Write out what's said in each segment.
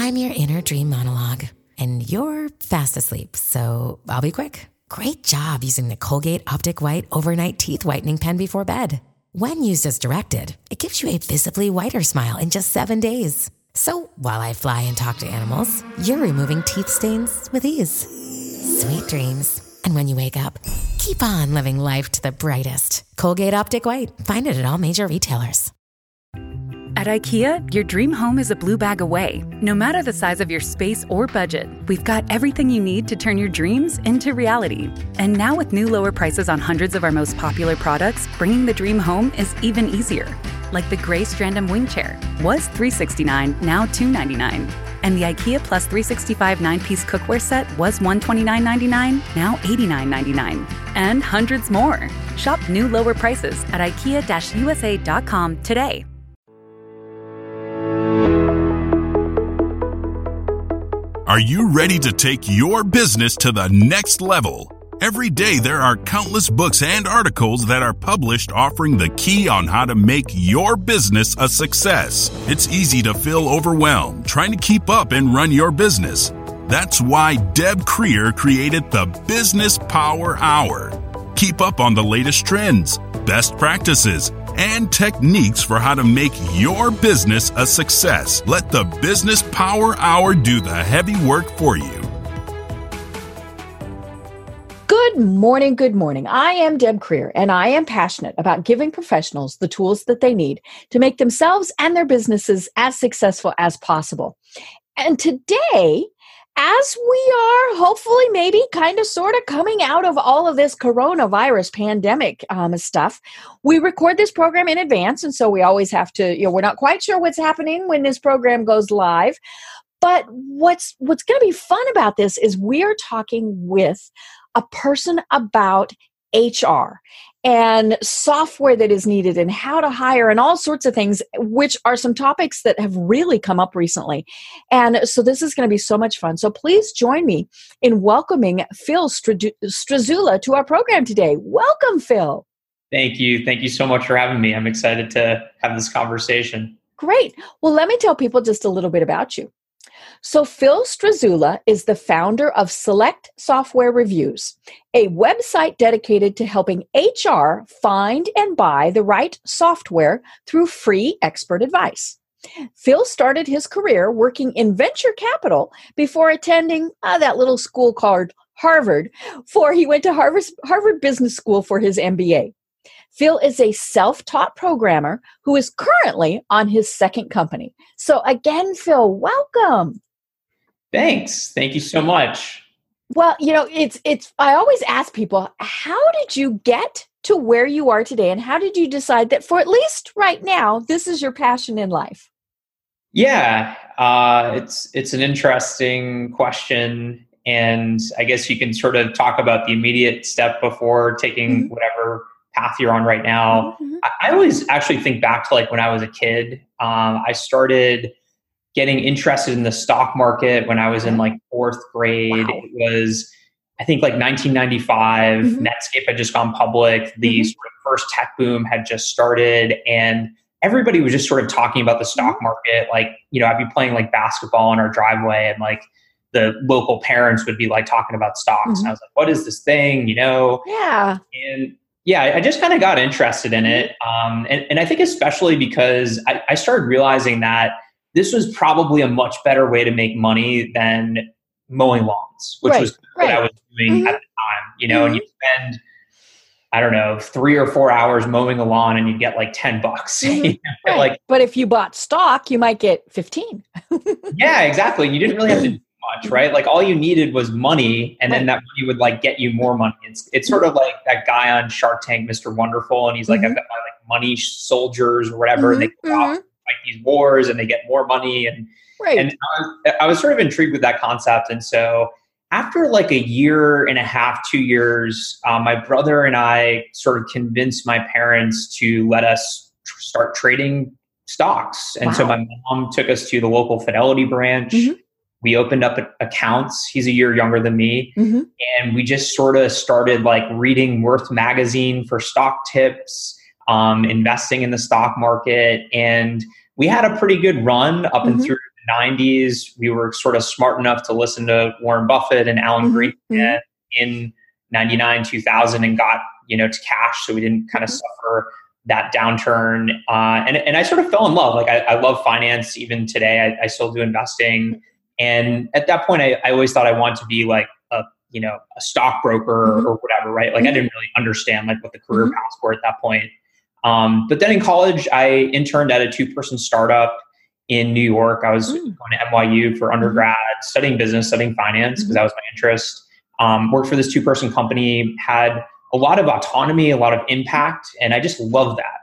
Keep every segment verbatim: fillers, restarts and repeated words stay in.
I'm your inner dream monologue, and you're fast asleep, so I'll be quick. Great job using the Colgate Optic White Overnight Teeth Whitening Pen before bed. When used as directed, it gives you a visibly whiter smile in just seven days. So while I fly and talk to animals, you're removing teeth stains with ease. Sweet dreams. And when you wake up, keep on living life to the brightest. Colgate Optic White. Find it at all major retailers. At IKEA, your dream home is a blue bag away. No matter the size of your space or budget, we've got everything you need to turn your dreams into reality. And now with new lower prices on hundreds of our most popular products, bringing the dream home is even easier. Like the gray Strandom wing chair was three hundred sixty-nine dollars, now two hundred ninety-nine dollars. And the IKEA Plus three sixty-five nine-piece cookware set was one hundred twenty-nine dollars and ninety-nine cents, now eighty-nine dollars and ninety-nine cents. And hundreds more. Shop new lower prices at ikea U S A dot com today. Are you ready to take your business to the next level? Every day there are countless books and articles that are published offering the key on how to make your business a success. It's easy to feel overwhelmed trying to keep up and run your business. That's why Deb Creer created the Business Power Hour. Keep up on the latest trends, best practices, and techniques for how to make your business a success. Let the Business Power Hour do the heavy work for you. Good morning, good morning. I am Deb Creer, and I am passionate about giving professionals the tools that they need to make themselves and their businesses as successful as possible. And today, as we are hopefully maybe kind of sort of coming out of all of this coronavirus pandemic um, stuff, we record this program in advance. And so we always have to, you know, we're not quite sure what's happening when this program goes live. But what's what's going to be fun about this is we are talking with a person about H R and software that is needed and how to hire and all sorts of things, which are some topics that have really come up recently. And so this is going to be so much fun. So please join me in welcoming Phil Strazula to our program today. Welcome, Phil. Thank you. Thank you so much for having me. I'm excited to have this conversation. Great. Well, let me tell people just a little bit about you. So Phil Strazula is the founder of Select Software Reviews, a website dedicated to helping H R find and buy the right software through free expert advice. Phil started his career working in venture capital before attending uh, that little school called Harvard, for he went to Harvard, Harvard Business School for his M B A. Phil is a self-taught programmer who is currently on his second company. So again, Phil, welcome. Thanks. Thank you so much. Well, you know, it's it's. I always ask people, how did you get to where you are today? And how did you decide that for at least right now, this is your passion in life? Yeah, uh, it's it's an interesting question. And I guess you can sort of talk about the immediate step before taking mm-hmm. whatever path you're on right now. Mm-hmm. I, I always actually think back to like when I was a kid. Um, I started getting interested in the stock market when I was in like fourth grade. Wow. It was, I think like nineteen ninety-five, mm-hmm. Netscape had just gone public. The mm-hmm. sort of first tech boom had just started, and everybody was just sort of talking about the stock market. Like, you know, I'd be playing like basketball in our driveway, and like the local parents would be like talking about stocks. Mm-hmm. And I was like, what is this thing? You know? Yeah. And yeah, I just kind of got interested in it. Um, and, and I think especially because I, I started realizing that this was probably a much better way to make money than mowing lawns, which right, was what right. I was doing mm-hmm. at the time, you know, mm-hmm. and you spend, I don't know, three or four hours mowing a lawn and you get like ten bucks. Mm-hmm. You know? Right. Like, but if you bought stock, you might get fifteen. Yeah, exactly. And you didn't really have to do much, right? Like all you needed was money, and right. then that money would like get you more money. It's it's sort of like that guy on Shark Tank, Mister Wonderful, and he's like, mm-hmm. I've got my like money soldiers or whatever, mm-hmm. and they go mm-hmm. off fight these wars and they get more money. And right. and I was, I was sort of intrigued with that concept. And so after like a year and a half, two years, um, my brother and I sort of convinced my parents to let us tr- start trading stocks. And wow. so my mom took us to the local Fidelity branch. Mm-hmm. We opened up accounts. He's a year younger than me. Mm-hmm. And we just sort of started like reading Worth magazine for stock tips, um, investing in the stock market. And we had a pretty good run up mm-hmm. and through nineties, we were sort of smart enough to listen to Warren Buffett and Alan Mm-hmm. Greenspan Mm-hmm. in ninety-nine, two thousand, and got, you know, to cash. So we didn't kind of Mm-hmm. suffer that downturn. Uh, and, and I sort of fell in love. Like I, I love finance even today. I, I still do investing. And at that point, I, I always thought I wanted to be like a, you know, a stockbroker Mm-hmm. or whatever, right? Like Mm-hmm. I didn't really understand like what the career Mm-hmm. paths were at that point. Um, but then in college, I interned at a two-person startup in New York. I was Mm. going to M Y U for undergrad, studying business, studying finance, because that was my interest. Um, worked for this two-person company, had a lot of autonomy, a lot of impact, and I just love that.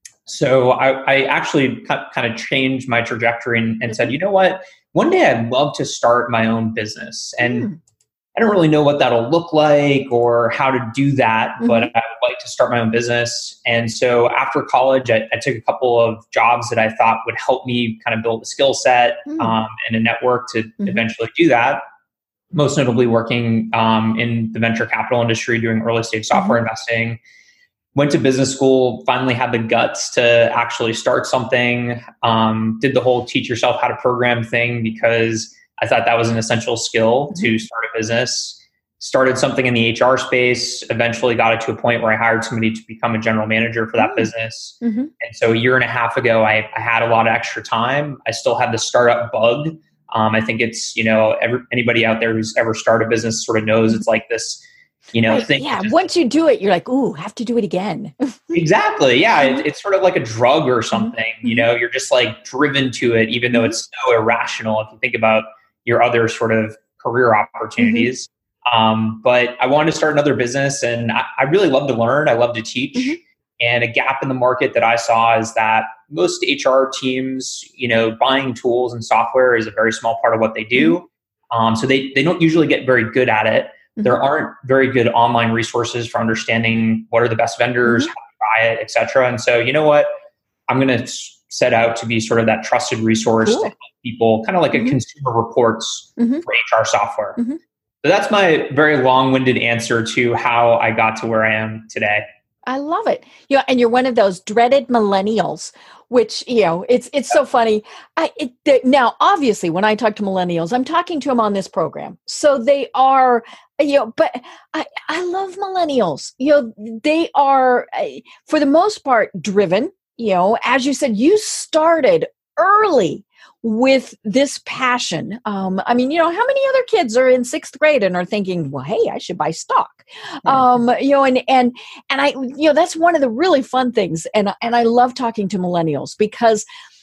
So I, I actually kind of changed my trajectory and, and said, you know what? One day I'd love to start my own business. And Mm. I don't really know what that'll look like or how to do that, Mm-hmm. but I would like to start my own business. And so after college, I, I took a couple of jobs that I thought would help me kind of build a skill set Mm. um, and a network to Mm-hmm. eventually do that. Most notably working um, in the venture capital industry, doing early stage software Mm-hmm. investing. Went to business school, finally had the guts to actually start something. Um, did the whole teach yourself how to program thing because I thought that was an essential skill Mm-hmm. to start a business. Started something in the H R space, eventually got it to a point where I hired somebody to become a general manager for that Mm. business. Mm-hmm. And so a year and a half ago, I, I had a lot of extra time. I still had the startup bug. Um, I think it's, you know, every, anybody out there who's ever started a business sort of knows it's like this, you know, Right. thing. Yeah. Just, Once you do it, you're like, ooh, have to do it again. exactly. Yeah. It, it's sort of like a drug or something, you know, you're just like driven to it, even though it's so irrational if you think about your other sort of career opportunities. Um, but I wanted to start another business and I, I really love to learn. I love to teach. Mm-hmm. And a gap in the market that I saw is that most H R teams, you know, buying tools and software is a very small part of what they do. Um, so they, they don't usually get very good at it. Mm-hmm. There aren't very good online resources for understanding what are the best vendors, Mm-hmm. how to buy it, et cetera. And so, you know what? I'm going to set out to be sort of that trusted resource Cool. to help people, kind of like Mm-hmm. a consumer reports Mm-hmm. for H R software. Mm-hmm. So that's my very long-winded answer to how I got to where I am today. I love it. You know, and you're one of those dreaded millennials, which, you know, it's it's so funny. I it, the, now, obviously, when I talk to millennials, I'm talking to them on this program. So they are, you know, but I, I love millennials. You know, they are, uh, for the most part, driven. You know, as you said, you started early with this passion. Um, I mean, you know, how many other kids are in sixth grade and are thinking, well, hey, I should buy stock? Um, you know, and, and, and I, you know, that's one of the really fun things. And, and I love talking to millennials because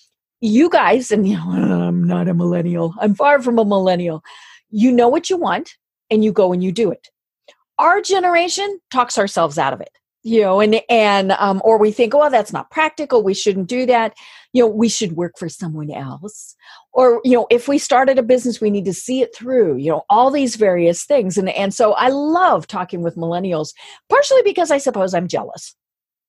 you guys, and, you know, I'm not a millennial. I'm far from a millennial. You know what you want and you go and you do it. Our generation talks ourselves out of it. You know, and, and, um, or we think, oh, that's not practical. We shouldn't do that. You know, we should work for someone else. Or, you know, if we started a business, we need to see it through, you know, all these various things. And, and so I love talking with millennials, partially because I suppose I'm jealous.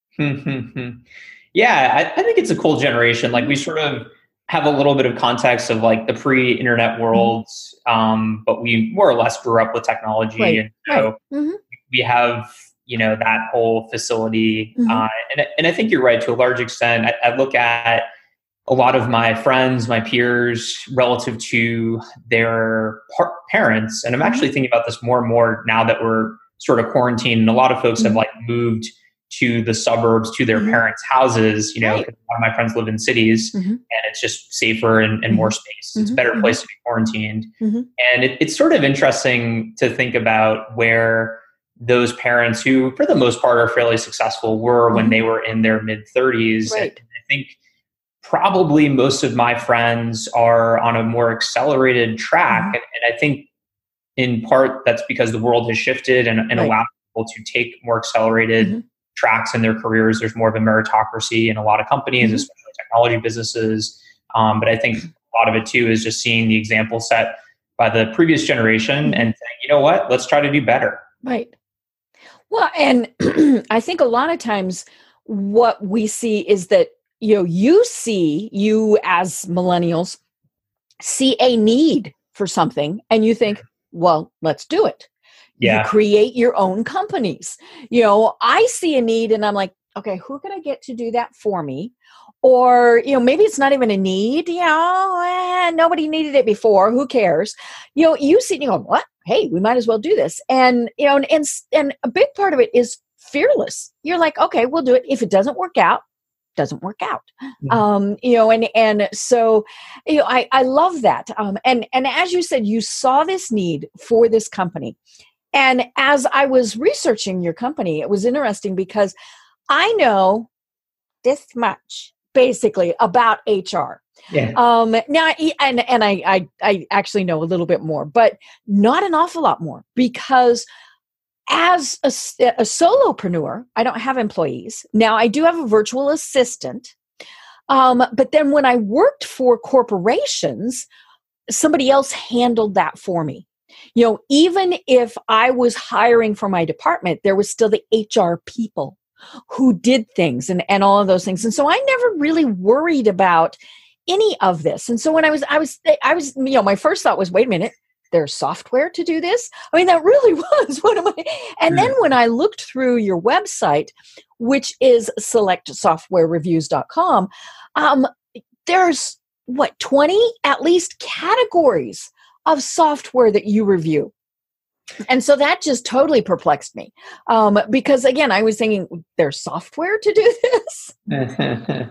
Yeah, I, I think it's a cool generation. Like we sort of have a little bit of context of like the pre-internet world, um, but we more or less grew up with technology. Right, and so right. Mm-hmm. we have, you know, that whole facility. Mm-hmm. Uh, and, and I think you're right to a large extent. I, I look at a lot of my friends, my peers, relative to their par- parents. And I'm actually thinking about this more and more now that we're sort of quarantined. And a lot of folks Mm-hmm. have like moved to the suburbs, to their Mm-hmm. parents' houses, you know, Right. 'cause a lot of my friends live in cities Mm-hmm. and it's just safer and, and more space. It's a better Mm-hmm. place to be quarantined. Mm-hmm. And it, it's sort of interesting to think about where those parents who, for the most part, are fairly successful were when Mhm. they were in their mid thirties. Right. And I think probably most of my friends are on a more accelerated track. Mhm. And, and I think in part that's because the world has shifted and, and Right. allowed people to take more accelerated Mhm. tracks in their careers. There's more of a meritocracy in a lot of companies, Mhm. especially technology businesses. Um, but I think a lot of it too is just seeing the example set by the previous generation Mhm. and saying, you know what, let's try to do better. Right. Well, and I think a lot of times what we see is that, you know, you see, you as millennials see a need for something and you think, well, let's do it. Yeah. You create your own companies. You know, I see a need and I'm like, okay, who can I get to do that for me? or, you know, maybe it's not even a need, you know, eh, nobody needed it before. Who cares? You know, you see, you go, what? Hey, we might as well do this. And, you know, and, and, and a big part of it is fearless. You're like, okay, we'll do it. If it doesn't work out, doesn't work out. Mm-hmm. Um, you know, and, and so, you know, I, I love that. Um, and, and as you said, you saw this need for this company. And as I was researching your company, it was interesting because I know this much basically about H R. Yeah. Um, now, and, and I, I, I actually know a little bit more, but not an awful lot more, because as a, a solopreneur, I don't have employees. Now, I do have a virtual assistant. Um, but then when I worked for corporations, somebody else handled that for me. You know, even if I was hiring for my department, there was still the H R people who did things and, and all of those things. And so I never really worried about any of this. And so when I was, I was, I was, you know, my first thought was, wait a minute, there's software to do this? I mean, that really was one of my, and then when I looked through your website, which is select software reviews dot com, um, there's what, twenty at least categories of software that you review. And so that just totally perplexed me. Um, because again, I was thinking there's software to do this.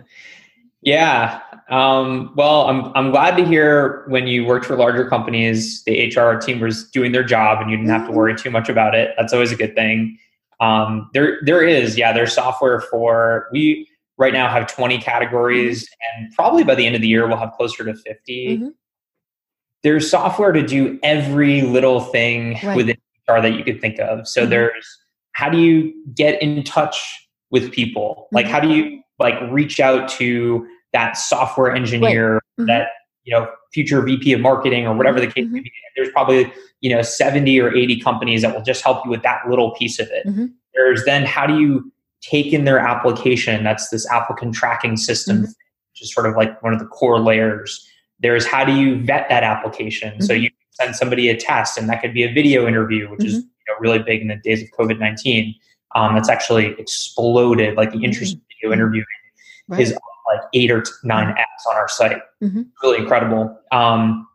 Yeah. Um, well, I'm, I'm glad to hear when you worked for larger companies, the H R team was doing their job and you didn't have to worry too much about it. That's always a good thing. Um, there, there is, yeah, there's software for, we right now have twenty categories, mm-hmm. and probably by the end of the year, we'll have closer to fifty. Mm-hmm. There's software to do every little thing right. within H R that you could think of. So mm-hmm. there's, how do you get in touch with people? Like, mm-hmm. how do you like reach out to that software engineer, right. mm-hmm. that, you know, future V P of marketing or whatever the case mm-hmm. may be? There's probably, you know, seventy or eighty companies that will just help you with that little piece of it. Mm-hmm. There's then, how do you take in their application? That's this applicant tracking system, mm-hmm. which is sort of like one of the core layers. There's, how do you vet that application? Mm-hmm. So you send somebody a test, and that could be a video interview, which mm-hmm. is, you know, really big in the days of COVID nineteen. Um, that's actually exploded. Like the interest in video interviewing right. is like eight or nine X on our site. Mm-hmm. Really incredible. Um,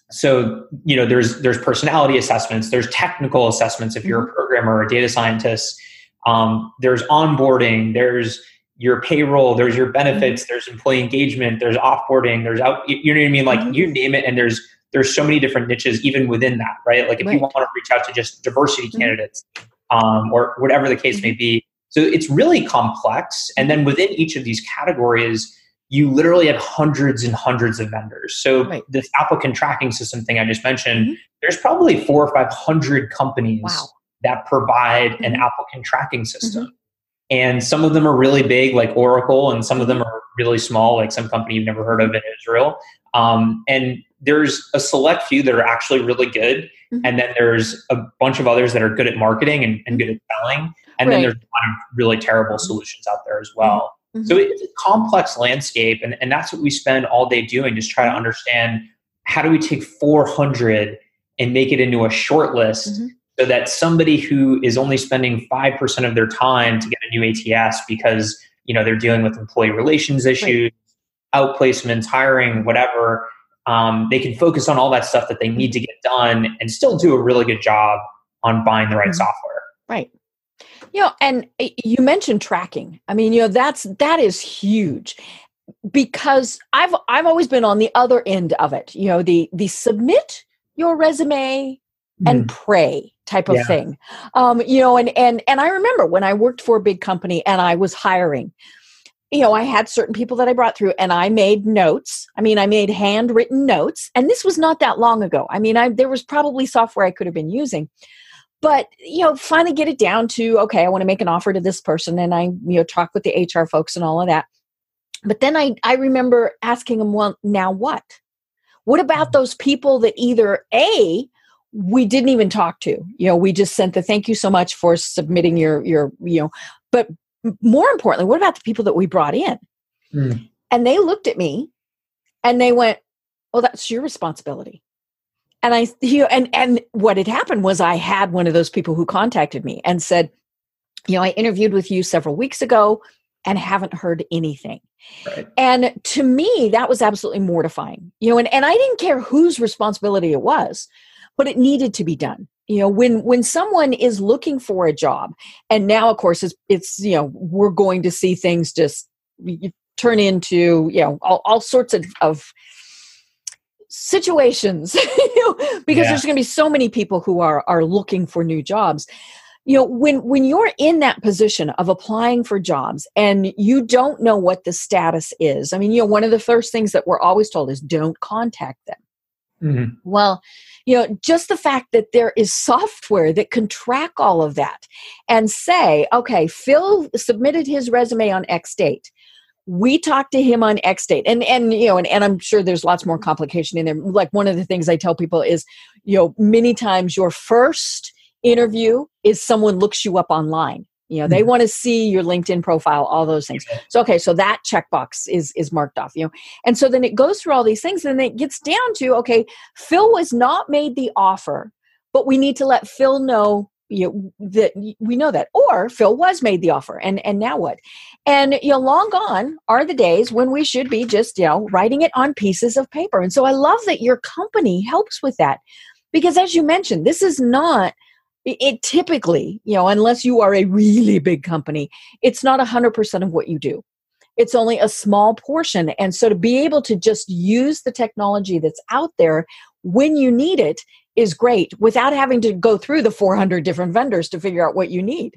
so, you know, there's, there's personality assessments, there's technical assessments. If mm-hmm. you're a programmer or a data scientist, um, there's onboarding, there's your payroll, there's your benefits, mm-hmm. there's employee engagement, there's offboarding, there's out, you know what I mean? Like mm-hmm. you name it. And there's, there's so many different niches even within that, right? Like if right. you want to reach out to just diversity mm-hmm. candidates, um, or whatever the case mm-hmm. may be. So it's really complex. And then within each of these categories, you literally have hundreds and hundreds of vendors. So right. this applicant tracking system thing I just mentioned, mm-hmm. there's probably four or five hundred companies wow. that provide mm-hmm. an applicant tracking system. Mm-hmm. And some of them are really big, like Oracle, and some of them are really small, like some company you've never heard of in Israel. Um, and there's a select few that are actually really good. Mm-hmm. And then there's a bunch of others that are good at marketing and, and good at selling. And right. then there's a lot of really terrible solutions out there as well. Mm-hmm. So it's a complex landscape. And, and that's what we spend all day doing, just try to understand, how do we take four hundred and make it into a short list mm-hmm. so that somebody who is only spending five percent of their time to get a new A T S because, you know, they're dealing with employee relations issues, right. outplacements, hiring, whatever, um, they can focus on all that stuff that they need to get done and still do a really good job on buying the right mm-hmm. software. Right. You know, and you mentioned tracking. I mean, you know, that's, that is huge, because I've, I've always been on the other end of it. You know, the, the submit your resume mm. and pray type of yeah. thing. Um, you know, and, and, and I remember when I worked for a big company and I was hiring, you know, I had certain people that I brought through and I made notes. I mean, I made handwritten notes, and this was not that long ago. I mean, I, there was probably software I could have been using. But, you know, finally get it down to, okay, I want to make an offer to this person, and I, you know, talk with the H R folks and all of that. But then I, I remember asking them, well, now what? What about those people that either A, we didn't even talk to, you know, we just sent the thank you so much for submitting your, your, you know, but more importantly, what about the people that we brought in? Mm. And they looked at me and they went, well, that's your responsibility. And I, you know, and, and what had happened was I had one of those people who contacted me and said, you know, I interviewed with you several weeks ago. and haven't heard anything. Right. And to me, that was absolutely mortifying. You know, and, and I didn't care whose responsibility it was, but it needed to be done. You know, when when someone is looking for a job, and now, of course, it's, it's you know, we're going to see things just turn into, you know, all, all sorts of, of situations, you know, because yeah. there's going to be so many people who are are looking for new jobs. You know, when when you're in that position of applying for jobs and you don't know what the status is, I mean, you know, one of the first things that we're always told is don't contact them. Mm-hmm. Well, you know, just the fact that there is software that can track all of that and say, okay, Phil submitted his resume on X date. We talked to him on X date. And, and you know, and, and I'm sure there's lots more complication in there. Like one of the things I tell people is, you know, many times your first interview is someone looks you up online. You know, they mm-hmm. want to see your LinkedIn profile, all those things. So, okay, so that checkbox is is marked off, you know. And so then it goes through all these things and then it gets down to, okay, Phil was not made the offer, but we need to let Phil know, you know, that we know that. Or Phil was made the offer, and and now what? And, you know, long gone are the days when we should be just, you know, writing it on pieces of paper. And so I love that your company helps with that. Because as you mentioned, this is not, it typically, you know, unless you are a really big company, it's not one hundred percent of what you do. It's only a small portion. And so to be able to just use the technology that's out there when you need it is great without having to go through the four hundred different vendors to figure out what you need.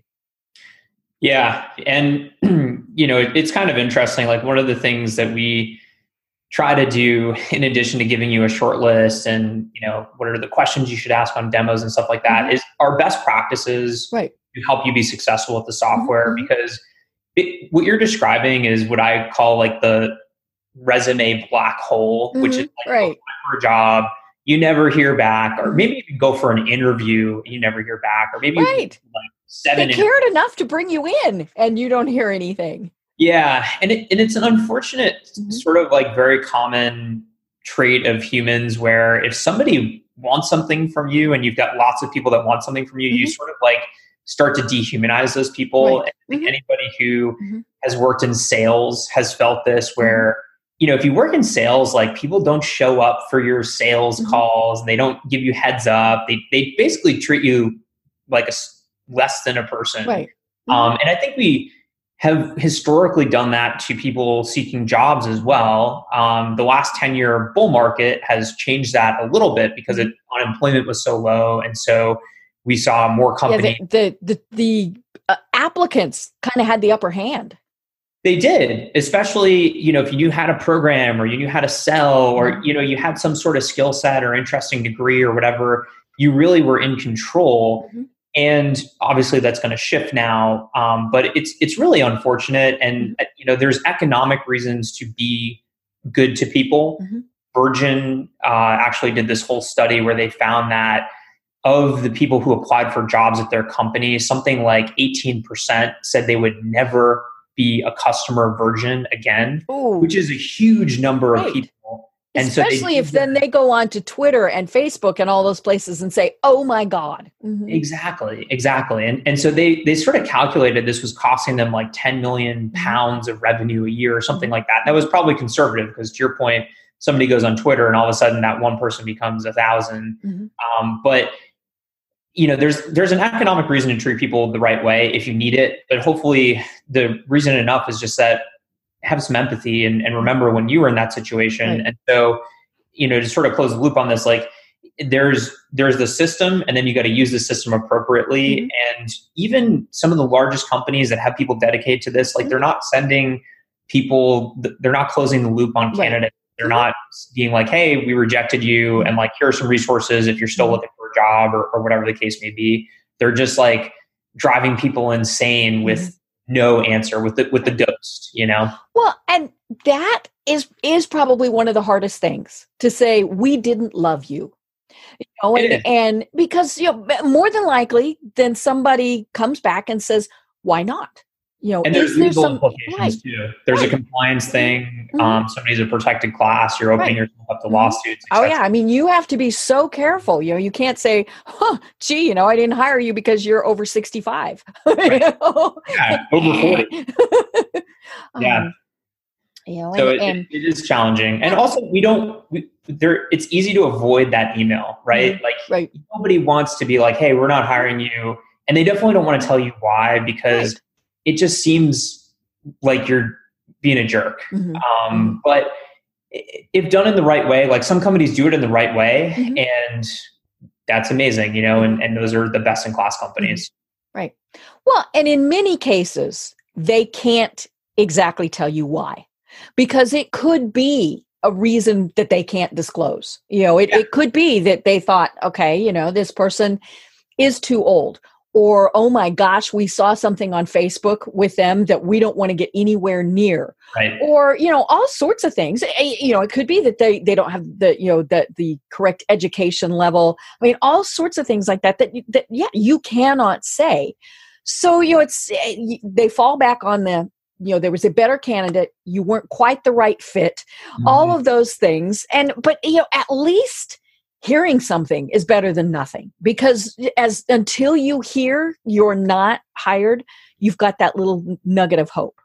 Yeah. And, you know, it, it's kind of interesting. Like one of the things that we try to do in addition to giving you a short list and, you know, what are the questions you should ask on demos and stuff like that mm-hmm. is our best practices right. to help you be successful with the software mm-hmm. because it, what you're describing is what I call like the resume black hole, mm-hmm. which is like right. you apply for a job, you never hear back, or maybe you can go for an interview and you never hear back, or maybe right. you like seven they cared enough to bring you in and you don't hear anything. Yeah. And it, and it's an unfortunate mm-hmm. sort of like very common trait of humans where if somebody wants something from you and you've got lots of people that want something from you, mm-hmm. you sort of like start to dehumanize those people. Right. And mm-hmm. anybody who mm-hmm. has worked in sales has felt this where, mm-hmm. you know, if you work in sales, like people don't show up for your sales mm-hmm. calls and they don't give you heads up. They, they basically treat you like a less than a person. Right. Mm-hmm. Um, and I think we have historically done that to people seeking jobs as well. Um, the last ten-year bull market has changed that a little bit because it, unemployment was so low. And so we saw more companies. Yeah, the the, the, the uh, applicants kind of had the upper hand. They did, especially, you know, if you knew how to program or you knew how to sell or, you know, you had some sort of skill set or interesting degree or whatever, you really were in control. Mm-hmm. And obviously that's going to shift now. Um, but it's, it's really unfortunate. And, you know, there's economic reasons to be good to people. Mm-hmm. Virgin uh, actually did this whole study where they found that of the people who applied for jobs at their company, something like eighteen percent said they would never be a customer of Virgin again, Ooh. Which is a huge number right. of people. And especially so they, if then they go on to Twitter and Facebook and all those places and say, oh my God. Mm-hmm. Exactly. Exactly. And and so they they sort of calculated this was costing them like ten million pounds of revenue a year or something like that. That was probably conservative because to your point, somebody goes on Twitter and all of a sudden that one person becomes a thousand. Mm-hmm. Um, but you know, there's there's an economic reason to treat people the right way if you need it. But hopefully the reason enough is just that have some empathy and, and remember when you were in that situation. Right. And so, you know, to sort of close the loop on this, like there's, there's the system and then you got to use the system appropriately. Mm-hmm. And even some of the largest companies that have people dedicated to this, like mm-hmm. they're not sending people, they're not closing the loop on candidates. Right. They're not being like, hey, we rejected you. Mm-hmm. And like, here are some resources if you're still mm-hmm. looking for a job or, or whatever the case may be. They're just like driving people insane with mm-hmm. no answer with the with the ghost, you know? Well, and that is is probably one of the hardest things to say, we didn't love you. You know, and, and because, you know, more than likely, then somebody comes back and says, why not? You know, and there's is there legal some implications right. too. There's right. a compliance thing. Mm-hmm. Um, somebody's a protected class. You're opening right. yourself up to lawsuits. Oh yeah, I mean, you have to be so careful. You know, you can't say, "Huh, gee, you know, I didn't hire you because you're over sixty-five." Right. Yeah, over forty. Yeah. Um, you know, So and, it, and it is challenging. And also we don't, we, there, it's easy to avoid that email, right? Mhm. Like Right. nobody wants to be like, hey, we're not hiring you. And they definitely don't want to tell you why, because Right. it just seems like you're being a jerk. Mhm. Um, but i- if done in the right way, like some companies do it in the right way, Mhm. and that's amazing, you know, and, and those are the best in class companies. Right. Well, and in many cases, they can't exactly tell you why, because it could be a reason that they can't disclose. You know, it, Yeah. it could be that they thought, okay, you know, this person is too old, or, oh my gosh, we saw something on Facebook with them that we don't want to get anywhere near. Right. Or, you know, all sorts of things. Eh, You know, it could be that they, they don't have the, you know, the, the correct education level. I mean, all sorts of things like that, that, you- that, yeah, you cannot say. So, you know, it's, eh, y- they fall back on the, you know, there was a better candidate. You weren't quite the right fit, all Mhm. of those things. And, but, you know, at least hearing something is better than nothing, because as, until you hear you're not hired, you've got that little nugget of hope.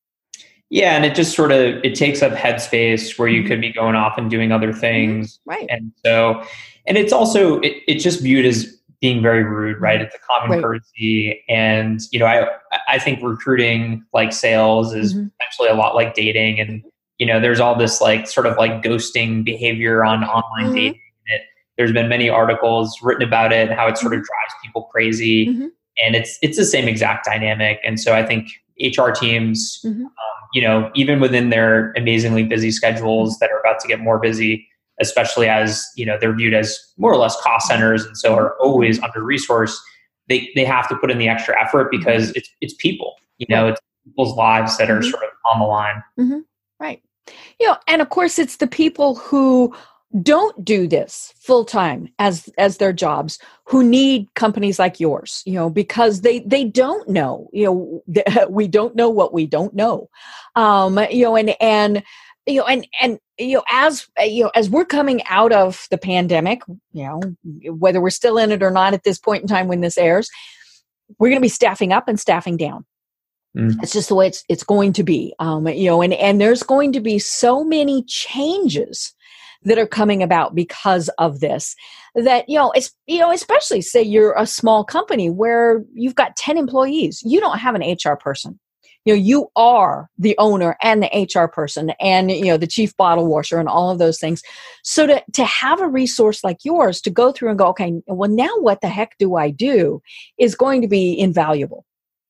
Yeah, and it just sort of it takes up headspace where you Mhm. could be going off and doing other things. Right. And so, and it's also it, it's just viewed as being very rude, right? It's a common Right. courtesy, and you know, I I think recruiting, like sales, is Mhm. actually a lot like dating, and you know, there's all this like sort of like ghosting behavior on online Mhm. dating. It, there's been many articles written about it and how it sort of Mhm. drives people crazy, Mhm. and it's it's the same exact dynamic. And so I think H R teams, Mhm. you know, even within their amazingly busy schedules that are about to get more busy, especially as, you know, they're viewed as more or less cost centers and so are always under resourced, they, they have to put in the extra effort because it's, it's people, you know, Right. it's people's lives that are Mhm. sort of on the line. Mhm. Right. You know, and of course, it's the people who don't do this full time as as their jobs who need companies like yours, you know, because they they don't know, you know, we don't know what we don't know, um, you know, and and you know, and and you know, as you know, as we're coming out of the pandemic, you know, whether we're still in it or not at this point in time when this airs, we're going to be staffing up and staffing down. Mm. It's just the way it's it's going to be, um, you know, and and there's going to be so many changes that are coming about because of this. That you know, it's you know, especially say you're a small company where you've got ten employees, you don't have an H R person. You know, you are the owner and the H R person, and you know, the chief bottle washer, and all of those things. So to to have a resource like yours to go through and go, okay, well, now what the heck do I do, is going to be invaluable.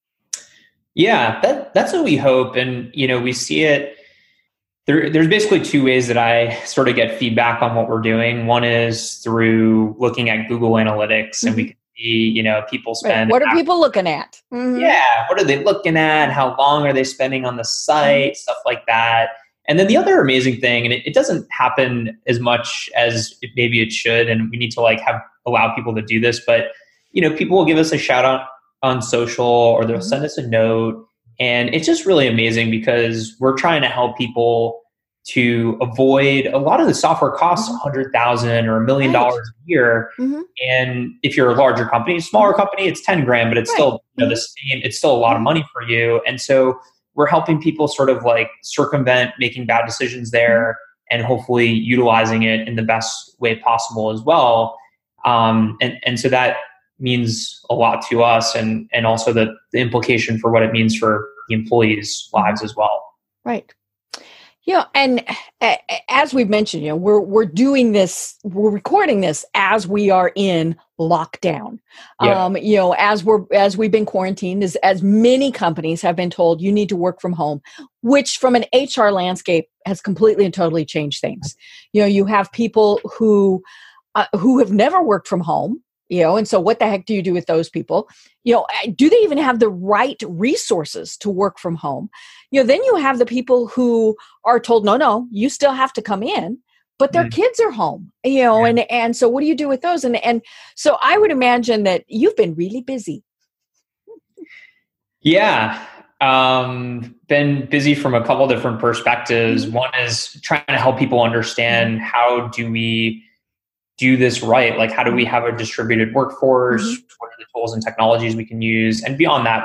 Yeah, that, that's what we hope. And, you know, we see it. There, there's basically two ways that I sort of get feedback on what we're doing. One is through looking at Google Analytics, and we can see, you know, people Right. spend. What are people looking at? Mhm. Yeah, what are they looking at? How long are they spending on the site? Stuff like that. And then the other amazing thing, and it, it doesn't happen as much as it, maybe it should, and we need to like have allow people to do this, but you know, people will give us a shout out on social, or they'll Mhm. send us a note. And it's just really amazing because we're trying to help people to avoid a lot of the software costs a hundred thousand or a million Right. dollars a year. Mhm. And if you're a larger company, a smaller company, it's ten grand, but it's Right. still, you know, the same, it's still a lot of money for you. And so we're helping people sort of like circumvent making bad decisions there, and hopefully utilizing it in the best way possible as well. Um, and, and so that means a lot to us, and, and also the, the implication for what it means for the employees' lives as well. Right. You know, and uh, as we've mentioned, you know, we're we're doing this, we're recording this as we are in lockdown. Yep. Um, you know, as we're as we've been quarantined, as as many companies have been told you need to work from home, which from an H R landscape has completely and totally changed things. You know, you have people who uh, who have never worked from home. You know, and so what the heck do you do with those people? You know, do they even have the right resources to work from home? You know, then you have the people who are told, no, no, you still have to come in, but their Mm. kids are home, you know, Yeah. and, and so what do you do with those? And, and so I would imagine that you've been really busy. Yeah. Um, been busy from a couple different perspectives. Mhm. One is trying to help people understand how do we do this right? Like, how do we have a distributed workforce? Mhm. What are the tools and technologies we can use? And beyond that, what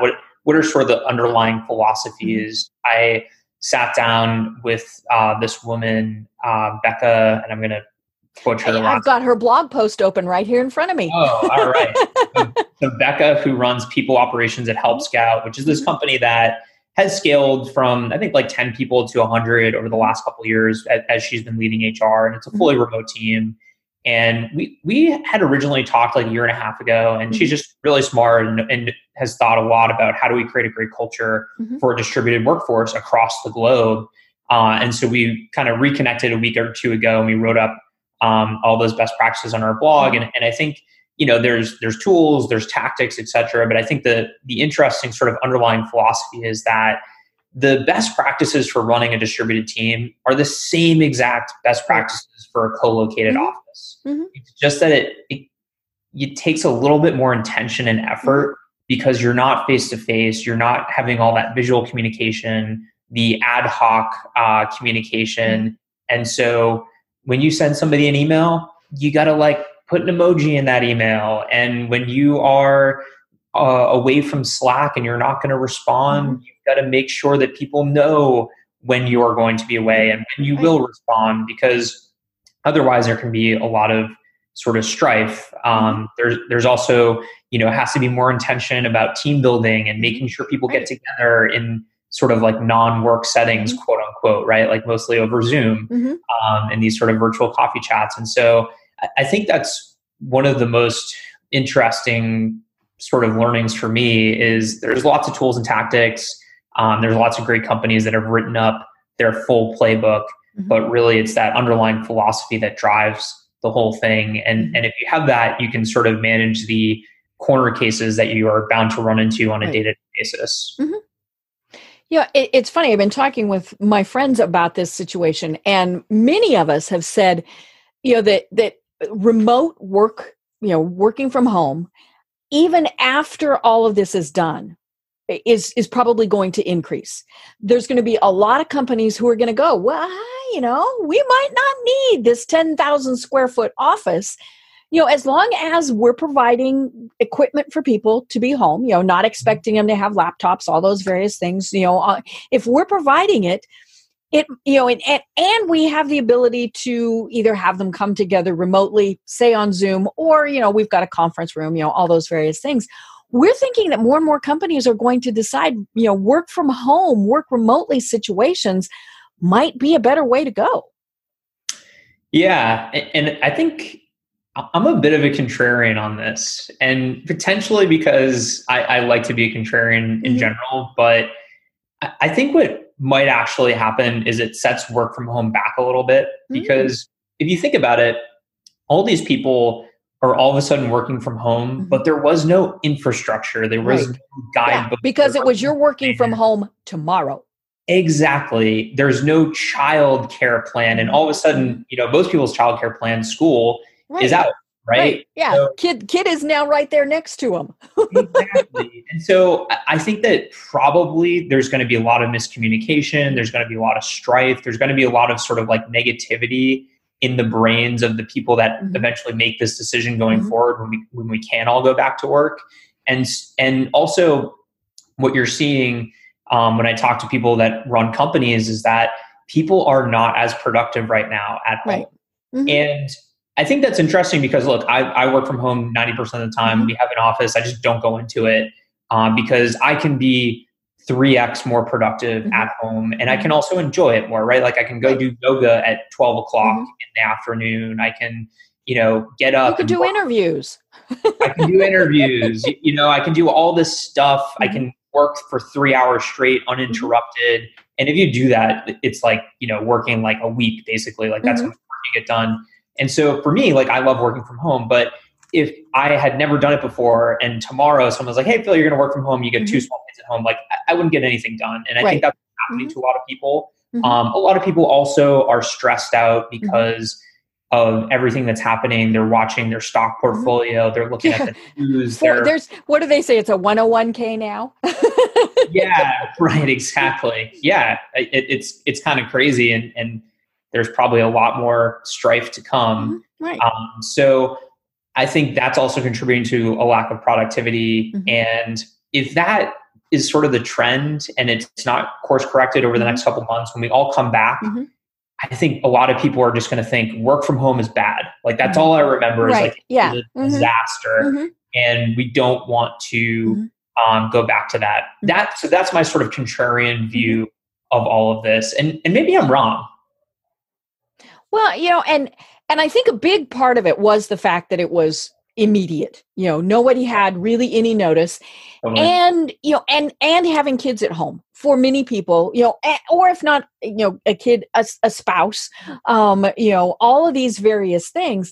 what are sort of the underlying philosophies? Mm-hmm. I sat down with uh, this woman, uh, Becca, and I'm going to butcher her. I've got her blog post open right here in front of me. Oh, all right. so, so Becca, who runs people operations at Help Scout, which is this company that has scaled from, I think, like ten people to one hundred over the last couple of years as, as she's been leading H R, and it's a fully remote team. And we we had originally talked like a year and a half ago, and mm-hmm. she's just really smart and, and has thought a lot about how do we create a great culture mm-hmm. for a distributed workforce across the globe. Uh, and so we kind of reconnected a week or two ago, and we wrote up um, all those best practices on our blog. And, and I think, you know, there's there's tools, there's tactics, et cetera. But I think the the interesting sort of underlying philosophy is that the best practices for running a distributed team are the same exact best practices for a co-located mm-hmm. office. Mm-hmm. It's just that it, it it takes a little bit more intention and effort mm-hmm. because you're not face-to-face, you're not having all that visual communication, the ad hoc uh, communication. Mm-hmm. And so when you send somebody an email, you got to like put an emoji in that email. And when you are uh, away from Slack and you're not going to respond, mm-hmm. you've got to make sure that people know when you're going to be away and when you right. will respond, because otherwise there can be a lot of sort of strife. Um, there's, there's also, you know, it has to be more intention about team building and making sure people right. get together in sort of like non-work settings, mm-hmm. quote unquote, right? Like mostly over Zoom mm-hmm. um, and these sort of virtual coffee chats. And so I, I think that's one of the most interesting sort of learnings for me is there's lots of tools and tactics. Um, there's lots of great companies that have written up their full playbook, mm-hmm. but really it's that underlying philosophy that drives the whole thing. And, and if you have that, you can sort of manage the corner cases that you are bound to run into on a right. day-to-day basis. Mm-hmm. Yeah, it, it's funny. I've been talking with my friends about this situation, and many of us have said, you know, that that remote work, you know, working from home, even after all of this is done, is is probably going to increase. There's going to be a lot of companies who are going to go, well, you know, we might not need this ten thousand square foot office. You know, as long as we're providing equipment for people to be home, you know, not expecting them to have laptops, all those various things, you know, uh, if we're providing it, it, you know, and, and, and we have the ability to either have them come together remotely, say on Zoom, or, you know, we've got a conference room, you know, all those various things. We're thinking that more and more companies are going to decide, you know, work from home, work remotely situations might be a better way to go. Yeah. And I think I'm a bit of a contrarian on this, and potentially because I, I like to be a contrarian in mm-hmm. general, but I think what might actually happen is it sets work from home back a little bit, because mm-hmm. if you think about it, all these people are all of a sudden working from home, mm-hmm. but there was no infrastructure. There was right. no guidebook. Yeah, because it was you're working from home tomorrow. Exactly. There's no child care plan. And all of a sudden, you know, most people's child care plan, school, right. is out, right? right. Yeah. So, kid kid is now right there next to him. Exactly. And so I think that probably there's going to be a lot of miscommunication. There's going to be a lot of strife. There's going to be a lot of sort of like negativity in the brains of the people that mm-hmm. eventually make this decision going mm-hmm. forward when we when we can all go back to work. And and also what you're seeing um, when I talk to people that run companies is that people are not as productive right now at home. Right. Mm-hmm. And I think that's interesting because, look, I, I work from home ninety percent of the time. Mm-hmm. We have an office. I just don't go into it um, because I can be three x more productive mm-hmm. at home, and I can also enjoy it more, right? Like I can go do yoga at twelve o'clock mm-hmm. in the afternoon. I can, you know, get up. You can do work. interviews. I can do interviews. you, you know, I can do all this stuff. Mm-hmm. I can work for three hours straight uninterrupted. Mm-hmm. And if you do that, it's like, you know, working like a week, basically. Like that's mm-hmm. how much work you get done. And so for me, like I love working from home, but if I had never done it before and tomorrow someone's like, hey, Phil, you're going to work from home, you get mm-hmm. two small kids at home, like I, I wouldn't get anything done. And I right. think that's happening mm-hmm. to a lot of people. Mm-hmm. Um, a lot of people also are stressed out because mm-hmm. of everything that's happening. They're watching their stock portfolio. Mm-hmm. They're looking yeah. at the news. For, there's, what do they say? It's a one oh one k now. Yeah, right. Exactly. Yeah. It, it's, it's kind of crazy. And, and there's probably a lot more strife to come. Mm-hmm. Right. Um, so I think that's also contributing to a lack of productivity. Mm-hmm. And if that is sort of the trend and it's not course corrected over the next couple of months, when we all come back, mm-hmm. I think a lot of people are just going to think work from home is bad. Like that's all I remember right. is like yeah. a mm-hmm. disaster. Mm-hmm. And we don't want to mm-hmm. um, go back to that. Mm-hmm. That so that's my sort of contrarian view mm-hmm. of all of this. And and maybe I'm wrong. Well, you know, and and I think a big part of it was the fact that it was immediate. You know, nobody had really any notice. Totally. And, you know, and and having kids at home for many people, you know, or if not, you know, a kid, a, a spouse, um, you know, all of these various things,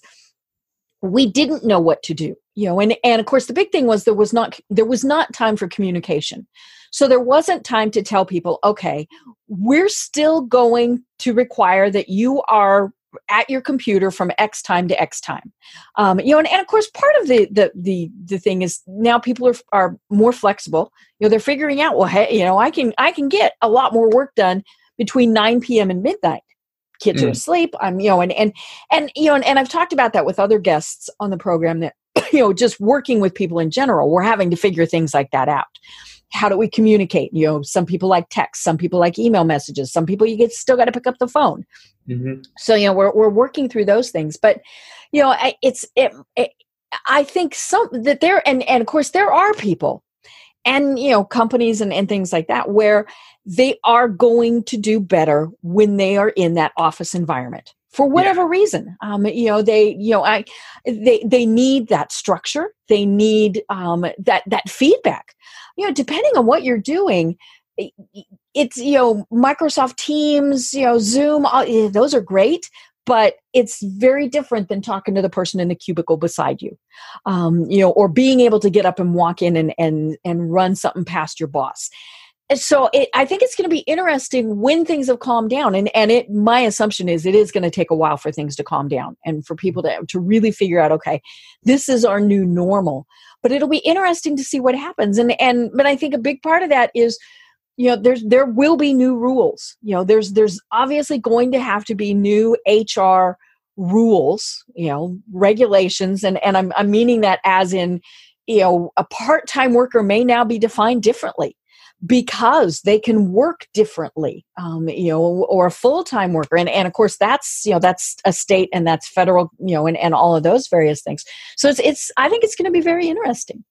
we didn't know what to do, you know, and, and of course the big thing was there was not, there was not time for communication. So there wasn't time to tell people, okay, we're still going to require that you are at your computer from X time to X time. Um, you know, and, and of course, part of the, the, the, the thing is now people are, are more flexible. You know, they're figuring out, well, hey, you know, I can, I can get a lot more work done between nine p.m. and midnight. Kids mm. are asleep. I'm, you know, and, and, and, you know, and, and I've talked about that with other guests on the program that, you know, just working with people in general, we're having to figure things like that out. How do we communicate? You know, some people like text, some people like email messages, some people you get still got to pick up the phone. Mm-hmm. So, you know, we're, we're working through those things, but, you know, it's, it, it, I think some that there, and, and of course there are people and, you know, companies and, and things like that, where they are going to do better when they are in that office environment for whatever yeah. reason. Um, you know, they, you know, I, they, they need that structure. They need um, that, that feedback, you know, depending on what you're doing. It's, you know, Microsoft Teams, you know, Zoom, all, those are great, but it's very different than talking to the person in the cubicle beside you, um, you know, or being able to get up and walk in and, and, and run something past your boss. And so it, I think it's going to be interesting when things have calmed down. And, and it, my assumption is it is going to take a while for things to calm down and for people to, to really figure out, okay, this is our new normal, but it'll be interesting to see what happens. And, and, but I think a big part of that is, you know, there's, there will be new rules. You know, there's, there's obviously going to have to be new H R rules, you know, regulations. And, and I'm, I'm meaning that as in, you know, a part-time worker may now be defined differently because they can work differently, um, you know, or a full-time worker. And, and of course that's, you know, that's a state and that's federal, you know, and, and all of those various things. So it's, it's, I think it's going to be very interesting.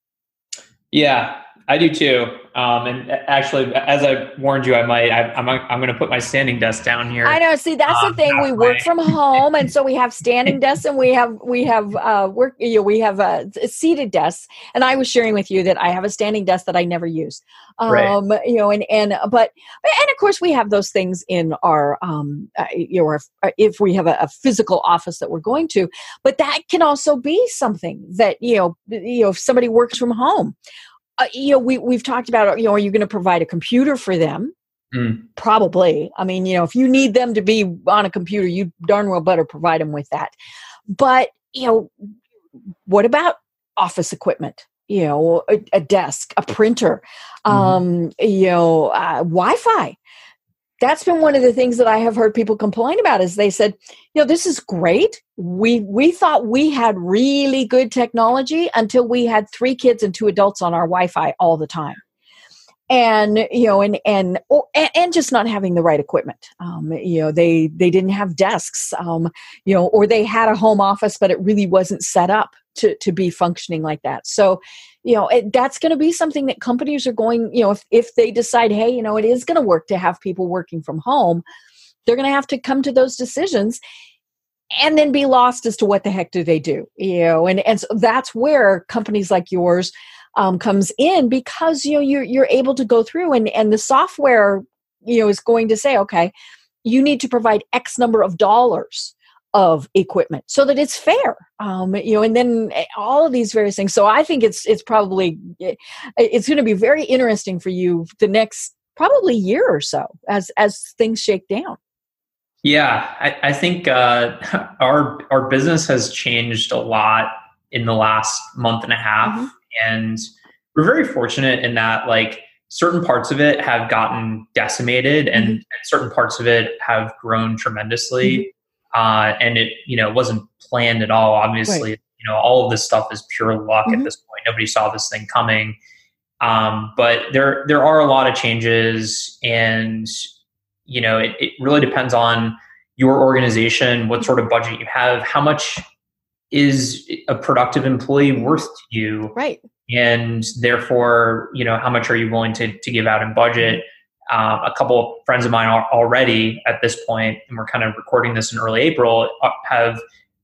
Yeah, I do too. Um, and actually, as I warned you, I might, I, I'm, I'm going to put my standing desk down here. I know. See, that's um, the thing. We work from home. And so we have standing desks and we have, we have, uh, work, you know, we have, uh, seated desks. And I was sharing with you that I have a standing desk that I never use. Um, right. you know, and, and, but, and of course we have those things in our, um, uh, you know, if, if we have a, a physical office that we're going to, but that can also be something that, you know, you know, if somebody works from home, Uh, you know, we, we've talked about, you know, are you going to provide a computer for them? Mm. Probably. I mean, you know, if you need them to be on a computer, you darn well better provide them with that. But, you know, what about office equipment? You know, a, a desk, a printer, mm-hmm. um, you know, uh, Wi-Fi. That's been one of the things that I have heard people complain about is they said, you know, this is great. We we thought we had really good technology until we had three kids and two adults on our Wi-Fi all the time. And, you know, and, and, or, and just not having the right equipment. Um, you know, they, they didn't have desks, um, you know, or they had a home office, but it really wasn't set up to, to be functioning like that. So, you know, it, that's going to be something that companies are going, you know, if, if they decide, hey, you know, it is going to work to have people working from home, they're going to have to come to those decisions and then be lost as to what the heck do they do, you know, and, and so that's where companies like yours um, comes in because, you know, you're, you're able to go through and, and the software, you know, is going to say, okay, you need to provide X number of dollars of equipment so that it's fair, um, you know, and then all of these various things. So I think it's, it's probably, it's going to be very interesting for you the next probably year or so as, as things shake down. Yeah, I, I think uh, our our business has changed a lot in the last month and a half, mm-hmm. and we're very fortunate in that like certain parts of it have gotten decimated, and, mm-hmm. and certain parts of it have grown tremendously, mm-hmm. uh, and it you know wasn't planned at all. Obviously, right. you know all of this stuff is pure luck mm-hmm. at this point. Nobody saw this thing coming, Um, but there there are a lot of changes, and you know, it, it really depends on your organization, what sort of budget you have, how much is a productive employee worth to you, right? And therefore, you know, how much are you willing to to give out in budget? Um, a couple of friends of mine are already at this point, and we're kind of recording this in early April, have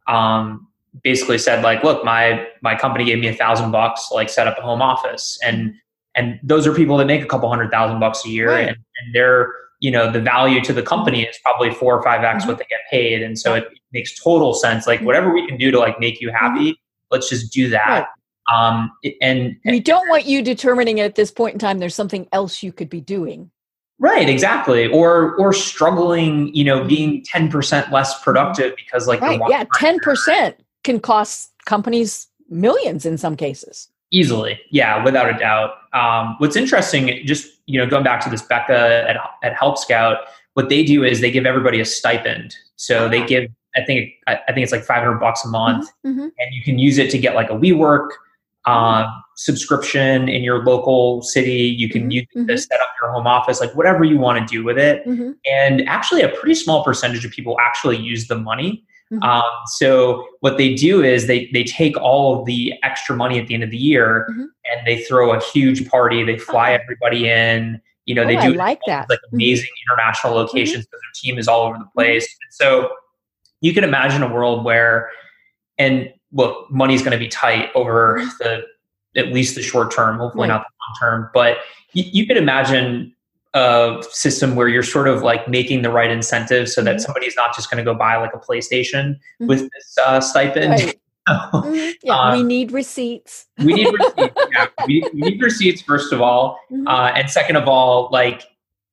um, basically said like, look, my my company gave me a thousand bucks to like set up a home office, and and those are people that make a couple hundred thousand bucks a year, right. and, and they're, you know, the value to the company is probably four or five x mm-hmm. what they get paid, and so it makes total sense. Like whatever we can do to like make you happy, mm-hmm. let's just do that. Right. Um, and we don't want you determining at this point in time there's something else you could be doing. Right, exactly. Or or struggling, you know, being ten percent less productive because like right. yeah, ten percent can cost companies millions in some cases. Easily. Yeah, without a doubt. Um, what's interesting, just, you know, going back to this Becca at, at Help Scout, what they do is they give everybody a stipend. So they give, I think, I, I think it's like five hundred bucks a month, mm-hmm. and you can use it to get like a WeWork um, subscription in your local city. You can mm-hmm. use it to set up your home office, like whatever you want to do with it. Mm-hmm. And actually a pretty small percentage of people actually use the money. Mm-hmm. Um, so what they do is they they take all of the extra money at the end of the year mm-hmm. and they throw a huge party. They fly oh. everybody in. You know, oh, they do I like that. like amazing mm-hmm. international locations because mm-hmm. their team is all over the place. Mm-hmm. So you can imagine a world where, and well, money's going to be tight over the at least the short term, hopefully right. not the long term. But you, you could imagine a system where you're sort of like making the right incentives so that mm-hmm. somebody's not just going to go buy like a PlayStation mm-hmm. with this uh, stipend. Right. mm-hmm. Yeah, um, we need receipts. we need receipts. Yeah, we, we need receipts first of all, mm-hmm. uh, and second of all, like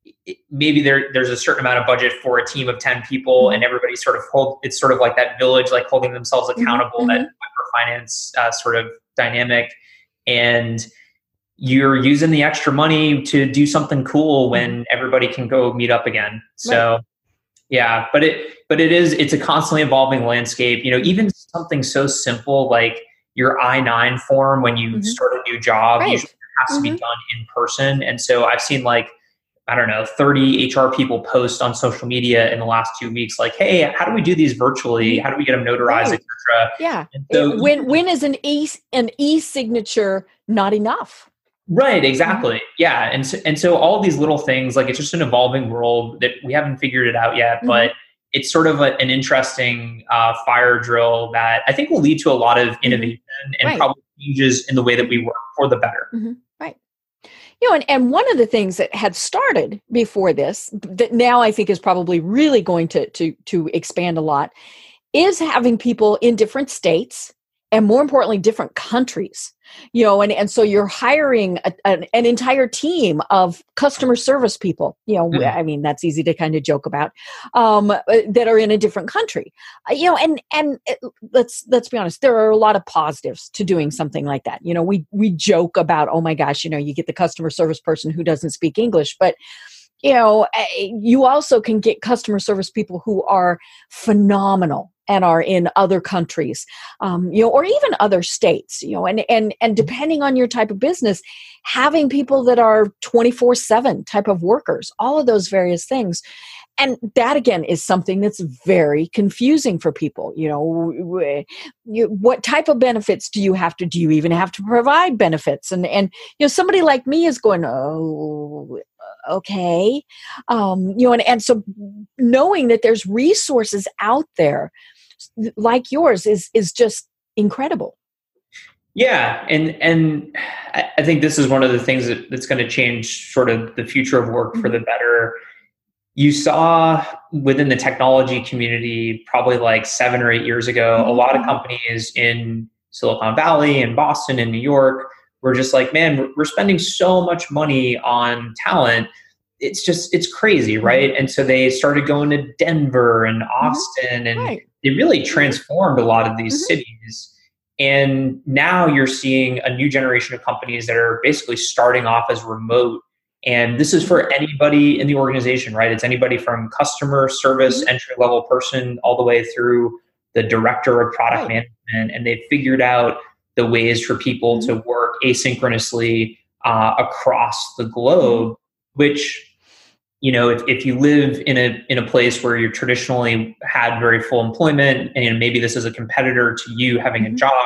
maybe there there's a certain amount of budget for a team of ten people, mm-hmm. and everybody sort of hold. It's sort of like that village, like holding themselves accountable. Mm-hmm. That microfinance uh, sort of dynamic, and you're using the extra money to do something cool when everybody can go meet up again. So right. yeah, but it, but it is, it's a constantly evolving landscape. You know, even something so simple like your I nine form when you mm-hmm. start a new job, right. usually it has to mm-hmm. be done in person. And so I've seen like, I don't know, thirty H R people post on social media in the last two weeks, like, hey, how do we do these virtually? How do we get them notarized, right. et cetera? Yeah. So, when, when is an e an e-signature not enough? Right, exactly. Yeah. And so, and so all these little things, like it's just an evolving world that we haven't figured it out yet, mm-hmm. but it's sort of a, an interesting uh, fire drill that I think will lead to a lot of innovation mm-hmm. and right. probably changes in the way that we work for the better. Mm-hmm. Right. You know, and, and one of the things that had started before this, that now I think is probably really going to, to, to expand a lot, is having people in different states and more importantly, different countries, you know, and, and so you're hiring a, an, an entire team of customer service people, you know, mm-hmm. I mean, that's easy to kind of joke about, um, that are in a different country, uh, you know, and, and it, let's, let's be honest, there are a lot of positives to doing something like that. You know, we, we joke about, oh my gosh, you know, you get the customer service person who doesn't speak English, but you know, you also can get customer service people who are phenomenal and are in other countries, um, you know, or even other states, you know, and, and, and depending on your type of business, having people that are twenty-four seven type of workers, all of those various things. And that again is something that's very confusing for people. You know, you, what type of benefits do you have to, do you even have to provide benefits? And, and, you know, somebody like me is going, oh, okay. Um, you know, and, and so knowing that there's resources out there like yours is, is just incredible. Yeah. And, and I think this is one of the things that, that's going to change sort of the future of work for the better. You saw within the technology community, probably like seven or eight years ago, a lot of companies in Silicon Valley and Boston and New York were just like, man, we're spending so much money on talent. It's just, it's crazy, right? And so they started going to Denver and Austin, and right. they really transformed a lot of these mm-hmm. cities. And now you're seeing a new generation of companies that are basically starting off as remote. And this is for anybody in the organization, right? It's anybody from customer service, mm-hmm. entry-level person, all the way through the director of product right. management. And they've figured out the ways for people mm-hmm. to work asynchronously uh, across the globe, which, you know, if, if you live in a in a place where you're traditionally had very full employment, and you know, maybe this is a competitor to you having mm-hmm. a job,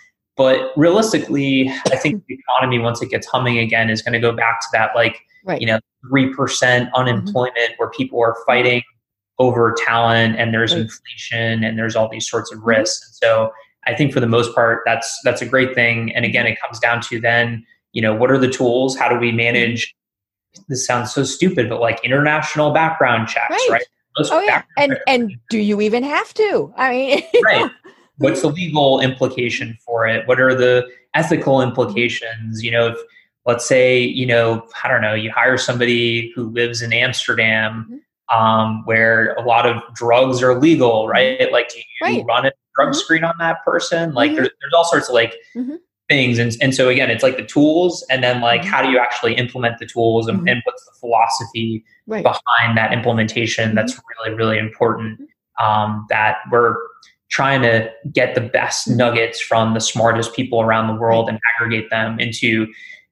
but realistically, I think the economy, once it gets humming again, is going to go back to that, like, right. you know, three percent unemployment mm-hmm. where people are fighting over talent, and there's right. inflation, and there's all these sorts of risks. And so I think for the most part, that's that's a great thing. And again, it comes down to then, you know, what are the tools? How do we manage? This sounds so stupid, but like international background checks, right? right? Most oh yeah, and and do you even have to? I mean, right. What's the legal implication for it? What are the ethical implications? You know, if let's say, you know, I don't know, you hire somebody who lives in Amsterdam, mm-hmm. um, where a lot of drugs are legal, right? Like, do you right. run a drug mm-hmm. screen on that person? Like, mm-hmm. there's there's all sorts of like. Mm-hmm. things. And, and so again, it's like the tools, and then like, how do you actually implement the tools, and, mm-hmm. and what's the philosophy right. behind that implementation? Mm-hmm. That's really, really important. Um, that we're trying to get the best nuggets from the smartest people around the world right. and aggregate them into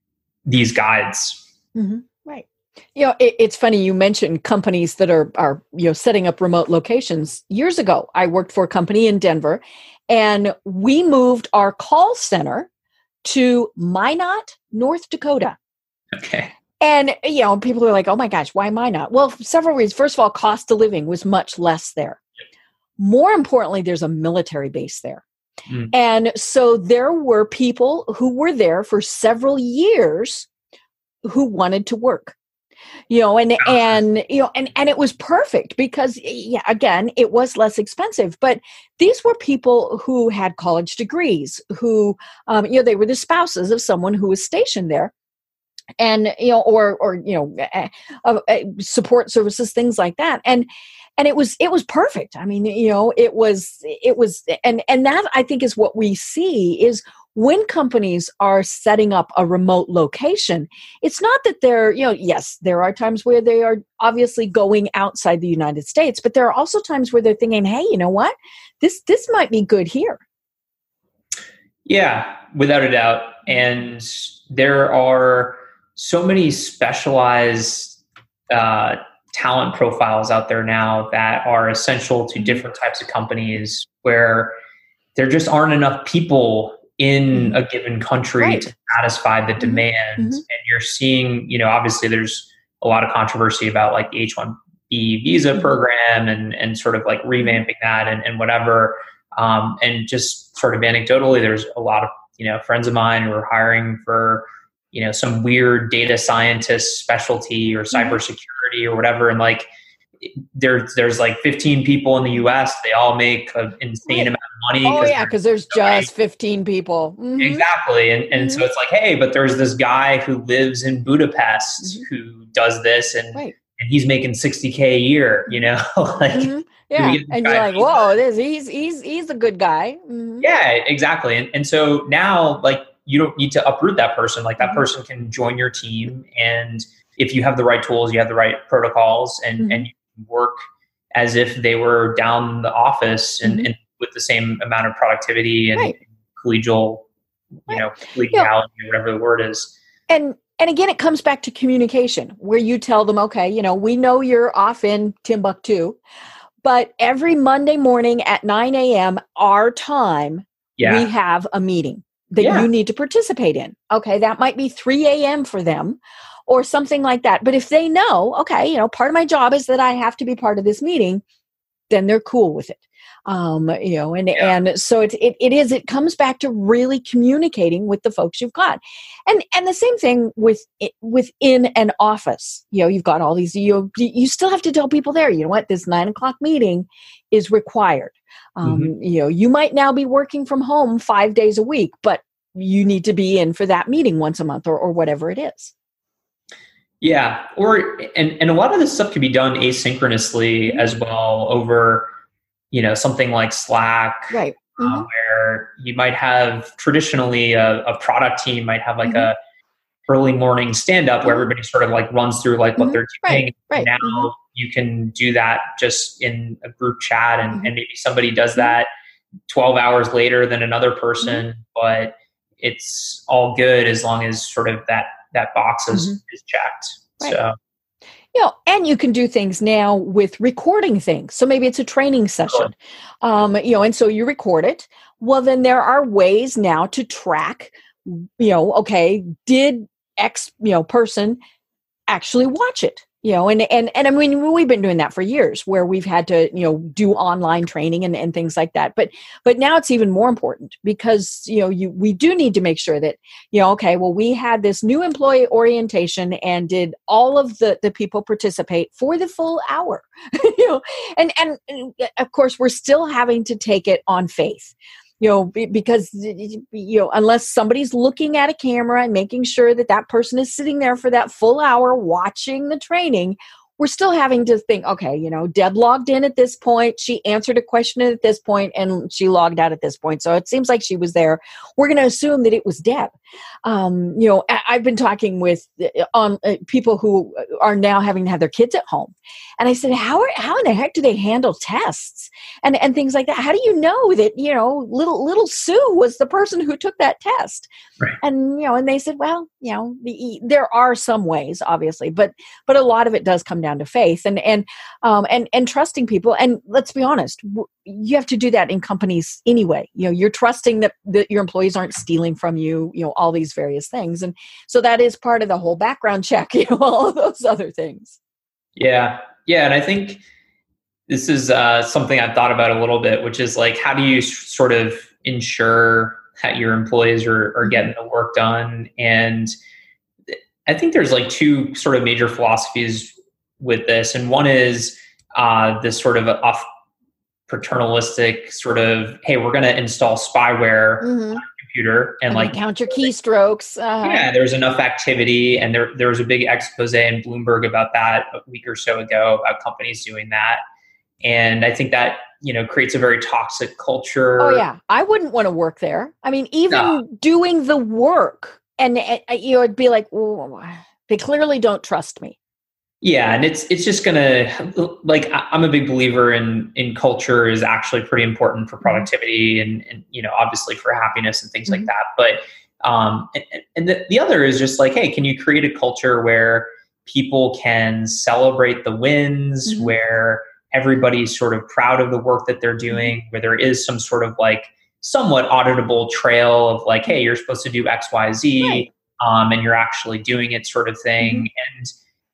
these guides. Mm-hmm. Right. You know, it, it's funny you mentioned companies that are, are, you know, setting up remote locations. Years ago, I worked for a company in Denver, and we moved our call center to Minot, North Dakota. Okay. And, you know, people are like, oh my gosh, why Minot? Well, for several reasons. First of all, cost of living was much less there. Yep. More importantly, there's a military base there. Mm. And so there were people who were there for several years who wanted to work. You know, and, and, you know, and, and it was perfect because, yeah, again, it was less expensive, but these were people who had college degrees, who, um, you know, they were the spouses of someone who was stationed there, and, you know, or, or, you know, uh, uh, support services, things like that. And, and it was, it was perfect. I mean, you know, it was, it was, and, and that I think is what we see is when companies are setting up a remote location, it's not that they're, you know, yes, there are times where they are obviously going outside the United States, but there are also times where they're thinking, hey, you know what, this, this might be good here. Yeah, without a doubt. And there are so many specialized uh, talent profiles out there now that are essential to different types of companies, where there just aren't enough people in a given country right. to satisfy the demand. Mm-hmm. And you're seeing, you know, obviously there's a lot of controversy about like the H one B visa mm-hmm. program, and, and sort of like revamping that, and, and whatever. Um, and just sort of anecdotally, there's a lot of, you know, friends of mine who are hiring for, you know, some weird data scientist specialty or cybersecurity or whatever. And like, there's there's like fifteen people in the U S. They all make an insane right. amount of money. Oh yeah, because there's so just many. fifteen people. Mm-hmm. Exactly, and and mm-hmm. so it's like, hey, but there's this guy who lives in Budapest mm-hmm. who does this, and right. and he's making sixty K a year. You know, like mm-hmm. yeah, and you're like, whoa, this he's he's he's a good guy. Mm-hmm. Yeah, exactly, and and so now like you don't need to uproot that person. Like that mm-hmm. person can join your team, and if you have the right tools, you have the right protocols, and mm-hmm. and you work as if they were down the office, and, mm-hmm. and with the same amount of productivity and right. collegial, you right. know, collegiality, yeah. or whatever the word is. And and again, it comes back to communication, where you tell them, okay, you know, we know you're off in Timbuktu, but every Monday morning at nine a.m. our time, yeah. we have a meeting that yeah. you need to participate in. Okay, that might be three a.m. for them, or something like that. But if they know, okay, you know, part of my job is that I have to be part of this meeting, then they're cool with it. Um, you know, and, yeah. and so it, it, it is, it comes back to really communicating with the folks you've got. And, and the same thing with, within an office, you know, you've got all these, you, you still have to tell people there, you know what, this nine o'clock meeting is required. Um, mm-hmm. You know, you might now be working from home five days a week, but you need to be in for that meeting once a month, or, or whatever it is. Yeah. Or, and, and a lot of this stuff can be done asynchronously as well over, you know, something like Slack, right. Mm-hmm. uh, where you might have traditionally a, a product team might have like mm-hmm. a early morning stand up mm-hmm. where everybody sort of like runs through like what mm-hmm. they're doing. Right. Right. Now mm-hmm. you can do that just in a group chat, and, mm-hmm. and maybe somebody does that twelve hours later than another person, mm-hmm. but it's all good as long as sort of that that box is, Mm-hmm. is checked. Right. So, you know, and you can do things now with recording things. So maybe it's a training session, um, you know, and so you record it. Well, then there are ways now to track, you know, okay, did X, you know, person actually watch it? You know, and, and, and I mean, we've been doing that for years where we've had to, you know, do online training and, and things like that. But, but now it's even more important because, you know, you, we do need to make sure that, you know, okay, well, we had this new employee orientation and did all of the, the people participate for the full hour, you know, and, and, and of course we're still having to take it on faith. You know, because, you know, unless somebody's looking at a camera and making sure that that person is sitting there for that full hour watching the training, we're still having to think, okay, you know, Deb logged in at this point. She answered a question at this point and she logged out at this point. So it seems like she was there. We're going to assume that it was Deb. Um, you know, I, I've been talking with on uh, people who are now having to have their kids at home. And I said, how, are, how in the heck do they handle tests and, and things like that? How do you know that, you know, little, little Sue was the person who took that test? Right. And, you know, and they said, well, you know, the, there are some ways, obviously, but, but a lot of it does come down to faith and, and, um, and, and trusting people. And let's be honest, w- you have to do that in companies anyway. You know, you're trusting that, that your employees aren't stealing from you, you know, all these various things. And so that is part of the whole background check, you know, all of those other things. Yeah. Yeah. And I think this is uh, something I've thought about a little bit, which is like, how do you s- sort of ensure that your employees are, are getting the work done? And I think there's like two sort of major philosophies with this. And one is uh, this sort of off paternalistic sort of, hey, we're going to install spyware Mm-hmm. on a computer and And like count your keystrokes. Uh, yeah, there's enough activity. And there, there was a big expose in Bloomberg about that a week or so ago about companies doing that. And I think that, you know, creates a very toxic culture. Oh yeah. I wouldn't want to work there. I mean, even No. doing the work and, and you know, it'd be like, "Ooh, they clearly don't trust me." Yeah, and it's it's just gonna like I- I'm a big believer in in culture is actually pretty important for productivity and, and you know obviously for happiness and things Mm-hmm. like that. But um and, and the, the other is just like, hey, can you create a culture where people can celebrate the wins, Mm-hmm. where everybody's sort of proud of the work that they're doing, where there is some sort of like somewhat auditable trail of like, hey, you're supposed to do X, Y, Z, Right. um, and you're actually doing it sort of thing. Mm-hmm. And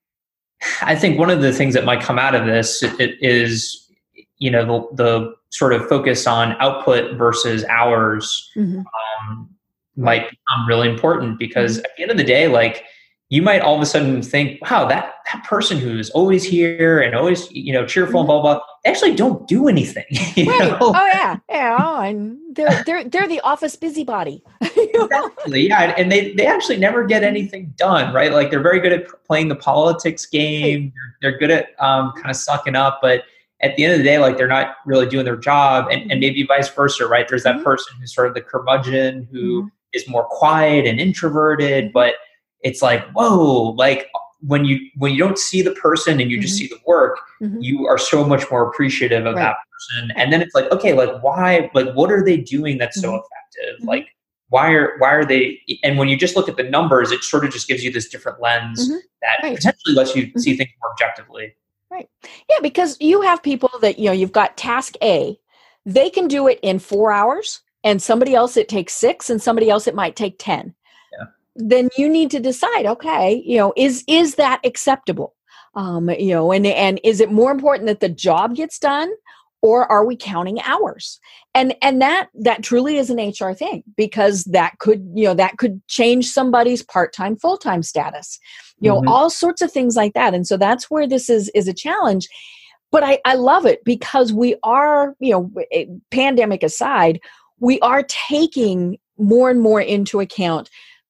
I think one of the things that might come out of this it is, you know, the, the sort of focus on output versus hours Mm-hmm. um, might become really important because at the end of the day, like you might all of a sudden think, wow, that, that person who's always here and always, you know, cheerful and blah, blah, they actually don't do anything. You Right. know? Oh yeah. Yeah. Oh, and they're they're they're the office busybody. You know? Exactly. Yeah. And they, they actually never get anything done, right? Like they're very good at playing the politics game. They're, they're good at um, kind of sucking up, but at the end of the day, like they're not really doing their job and, and maybe vice versa, right? There's that Mhm. person who's sort of the curmudgeon who Mhm. is more quiet and introverted, but it's like, whoa, like when you, when you don't see the person and you just Mhm. see the work, Mhm. you are so much more appreciative of Right. that person. And then it's like, okay, like why, like what are they doing that's so Mhm. effective? Mhm. Like, why are why are they? And when you just look at the numbers, it sort of just gives you this different lens Mhm. that Right. potentially lets you see things more objectively. Right. Yeah, because you have people that, you know, you've got task A, they can do it in four hours, and somebody else it takes six, and somebody else it might take ten. Yeah. Then you need to decide, okay, you know, is is that acceptable? Um, you know, and and is it more important that the job gets done, or are we counting hours? And and that that truly is an H R thing, because that could, you know, that could change somebody's part-time, full-time status. You know, Mhm. all sorts of things like that. And so that's where this is is a challenge. But I, I love it because we are, you know, eh, pandemic aside, we are taking more and more into account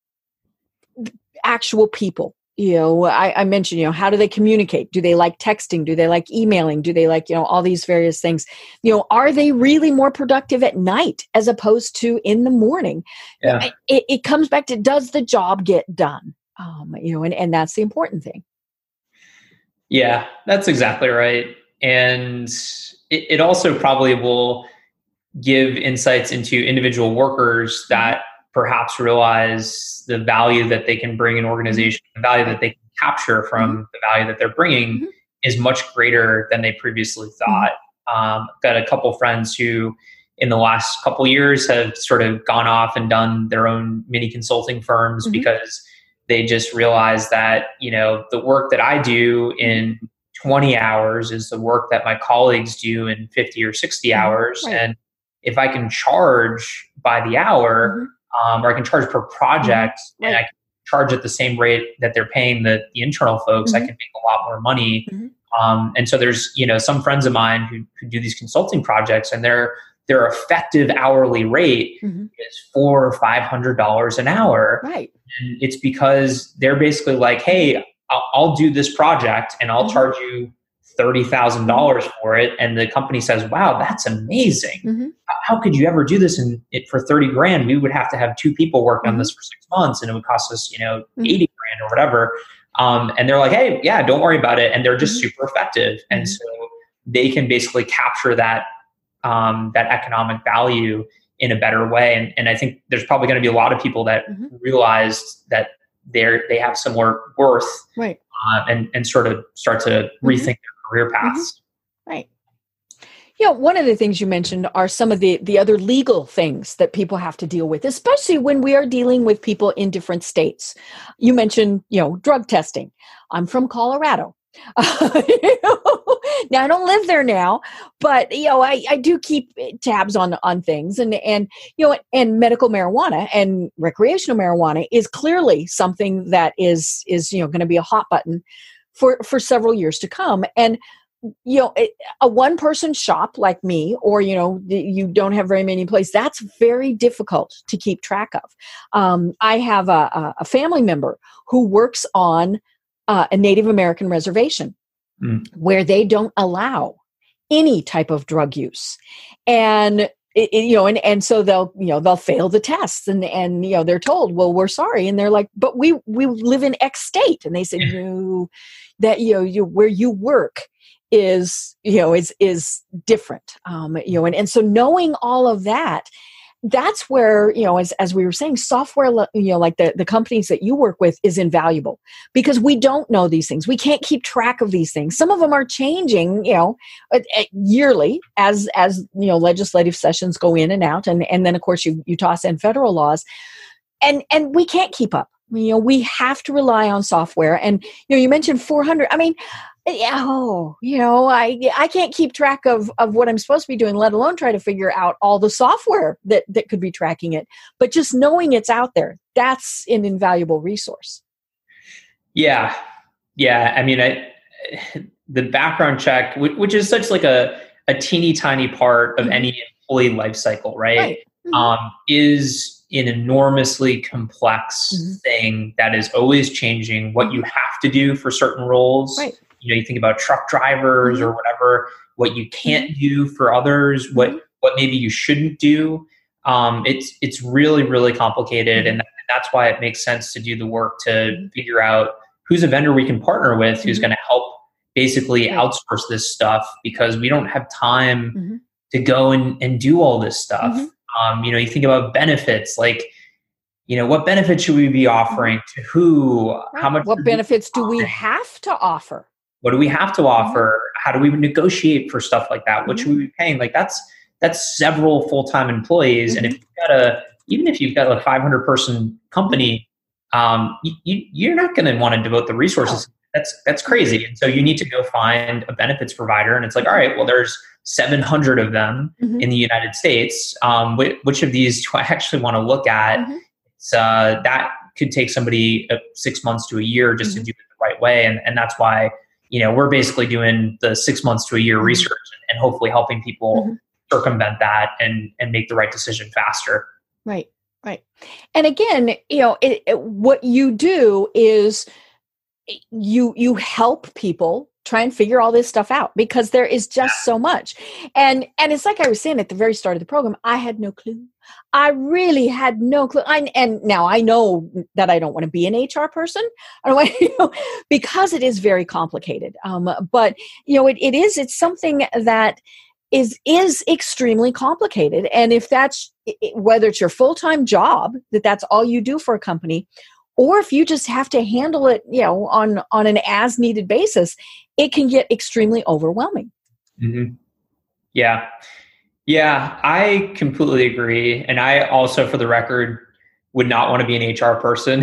actual people. You know, I, I mentioned, you know, how do they communicate? Do they like texting? Do they like emailing? Do they like, you know, all these various things? You know, are they really more productive at night as opposed to in the morning? Yeah. It, it comes back to, does the job get done? Um, you know, and, and that's the important thing. Yeah, that's exactly right. And it, it also probably will give insights into individual workers that perhaps realize the value that they can bring an organization, the value that they can capture from mm-hmm. the value that they're bringing mm-hmm. is much greater than they previously thought. Mm-hmm. Um, got a couple friends who in the last couple years have sort of gone off and done their own mini consulting firms mm-hmm. because they just realized that, you know, the work that I do in twenty hours is the work that my colleagues do in fifty or sixty mm-hmm. hours. Right. And if I can charge by the hour, mm-hmm. um, or I can charge per project mm-hmm. right. and I can charge at the same rate that they're paying the, the internal folks, mm-hmm. I can make a lot more money. Mm-hmm. Um, and so there's, you know, some friends of mine who, who do these consulting projects, and their their effective hourly rate mm-hmm. is four or five hundred dollars an hour. Right. And it's because they're basically like, hey, I'll, I'll do this project and I'll mm-hmm. charge you thirty thousand dollars for it. And the company says, wow, that's amazing. Mm-hmm. How could you ever do this in it for thirty grand? We would have to have two people work mm-hmm. on this for six months and it would cost us, you know, mm-hmm. eighty grand or whatever. Um, and they're like, hey, yeah, don't worry about it. And they're just mm-hmm. super effective. Mm-hmm. And so they can basically capture that, um, that economic value in a better way. And, and I think there's probably going to be a lot of people that mm-hmm. realize that they're, they have similar worth right. uh, and, and sort of start to mm-hmm. rethink their career paths. Mm-hmm. Right. You know, one of the things you mentioned are some of the, the other legal things that people have to deal with, especially when we are dealing with people in different states. You mentioned, you know, drug testing. I'm from Colorado. Uh, you know, now I don't live there now, but you know, I, I do keep tabs on on things, and and you know, and medical marijuana and recreational marijuana is clearly something that is is you know going to be a hot button for for several years to come. And you know, a one person shop like me, or, you know, you don't have very many places, that's very difficult to keep track of. Um, I have a, a family member who works on uh, a Native American reservation mm. where they don't allow any type of drug use. And It, it, you know, and, and so they'll, you know, they'll fail the tests, and, and, you know, they're told, well, we're sorry. And they're like, but we, we live in X state. And they said, no, that, you know, you, where you work is, you know, is, is different. Um, you know, and, and so knowing all of that, that's where, you know, as, as we were saying, software, you know, like the, the companies that you work with is invaluable, because we don't know these things. We can't keep track of these things. Some of them are changing, you know, yearly as, as, you know, legislative sessions go in and out. And, and then of course you, you toss in federal laws, and, and we can't keep up. You know, we have to rely on software. And, you know, you mentioned four hundred. I mean, oh, you know, I I can't keep track of, of what I'm supposed to be doing, let alone try to figure out all the software that, that could be tracking it. But just knowing it's out there, that's an invaluable resource. Yeah. Yeah. I mean, I, the background check, which is such like a, a teeny tiny part of mm-hmm. any employee life cycle, right? right. Mm-hmm. Um, is an enormously complex mm-hmm. thing that is always changing what you have to do for certain roles. Right. You know, you think about truck drivers mm-hmm. or whatever, what you can't mm-hmm. do for others, what, mm-hmm. what maybe you shouldn't do. Um, it's, it's really, really complicated. Mm-hmm. And that's why it makes sense to do the work to mm-hmm. figure out who's a vendor we can partner with, who's mm-hmm. going to help basically right. outsource this stuff, because we don't have time mm-hmm. to go and, and do all this stuff. Mm-hmm. Um, you know, you think about benefits, like, you know, what benefits should we be offering to who? Right. How much? What benefits do we have to offer? What do we have to offer? Mm-hmm. How do we negotiate for stuff like that? What mm-hmm. should we be paying? Like that's that's several full-time employees, mm-hmm. and if you've got a even if you've got a five hundred person company, um, you, you you're not going to want to devote the resources. Oh. That's that's crazy. And so you need to go find a benefits provider, and it's like, all right, well, there's seven hundred of them mm-hmm. in the United States. Um, which, which of these do I actually want to look at? Mm-hmm. It's, uh, that could take somebody uh, six months to a year just mm-hmm. to do it the right way. And, and that's why, you know, we're basically doing the six months to a year mm-hmm. research and, and hopefully helping people mm-hmm. circumvent that and, and make the right decision faster. Right, right. And again, you know, it, it, what you do is you you help people try and figure all this stuff out, because there is just so much. And and it's like I was saying at the very start of the program, I had no clue. I really had no clue. I, and now I know that I don't want to be an H R person. I don't want to, you know, because it is very complicated. Um, but, you know, it, it is, it's something that is is extremely complicated. And if that's, whether it's your full-time job, that that's all you do for a company, or if you just have to handle it, you know, on, on an as-needed basis, it can get extremely overwhelming. Mm-hmm. Yeah. Yeah, I completely agree. And I also, for the record, would not want to be an H R person.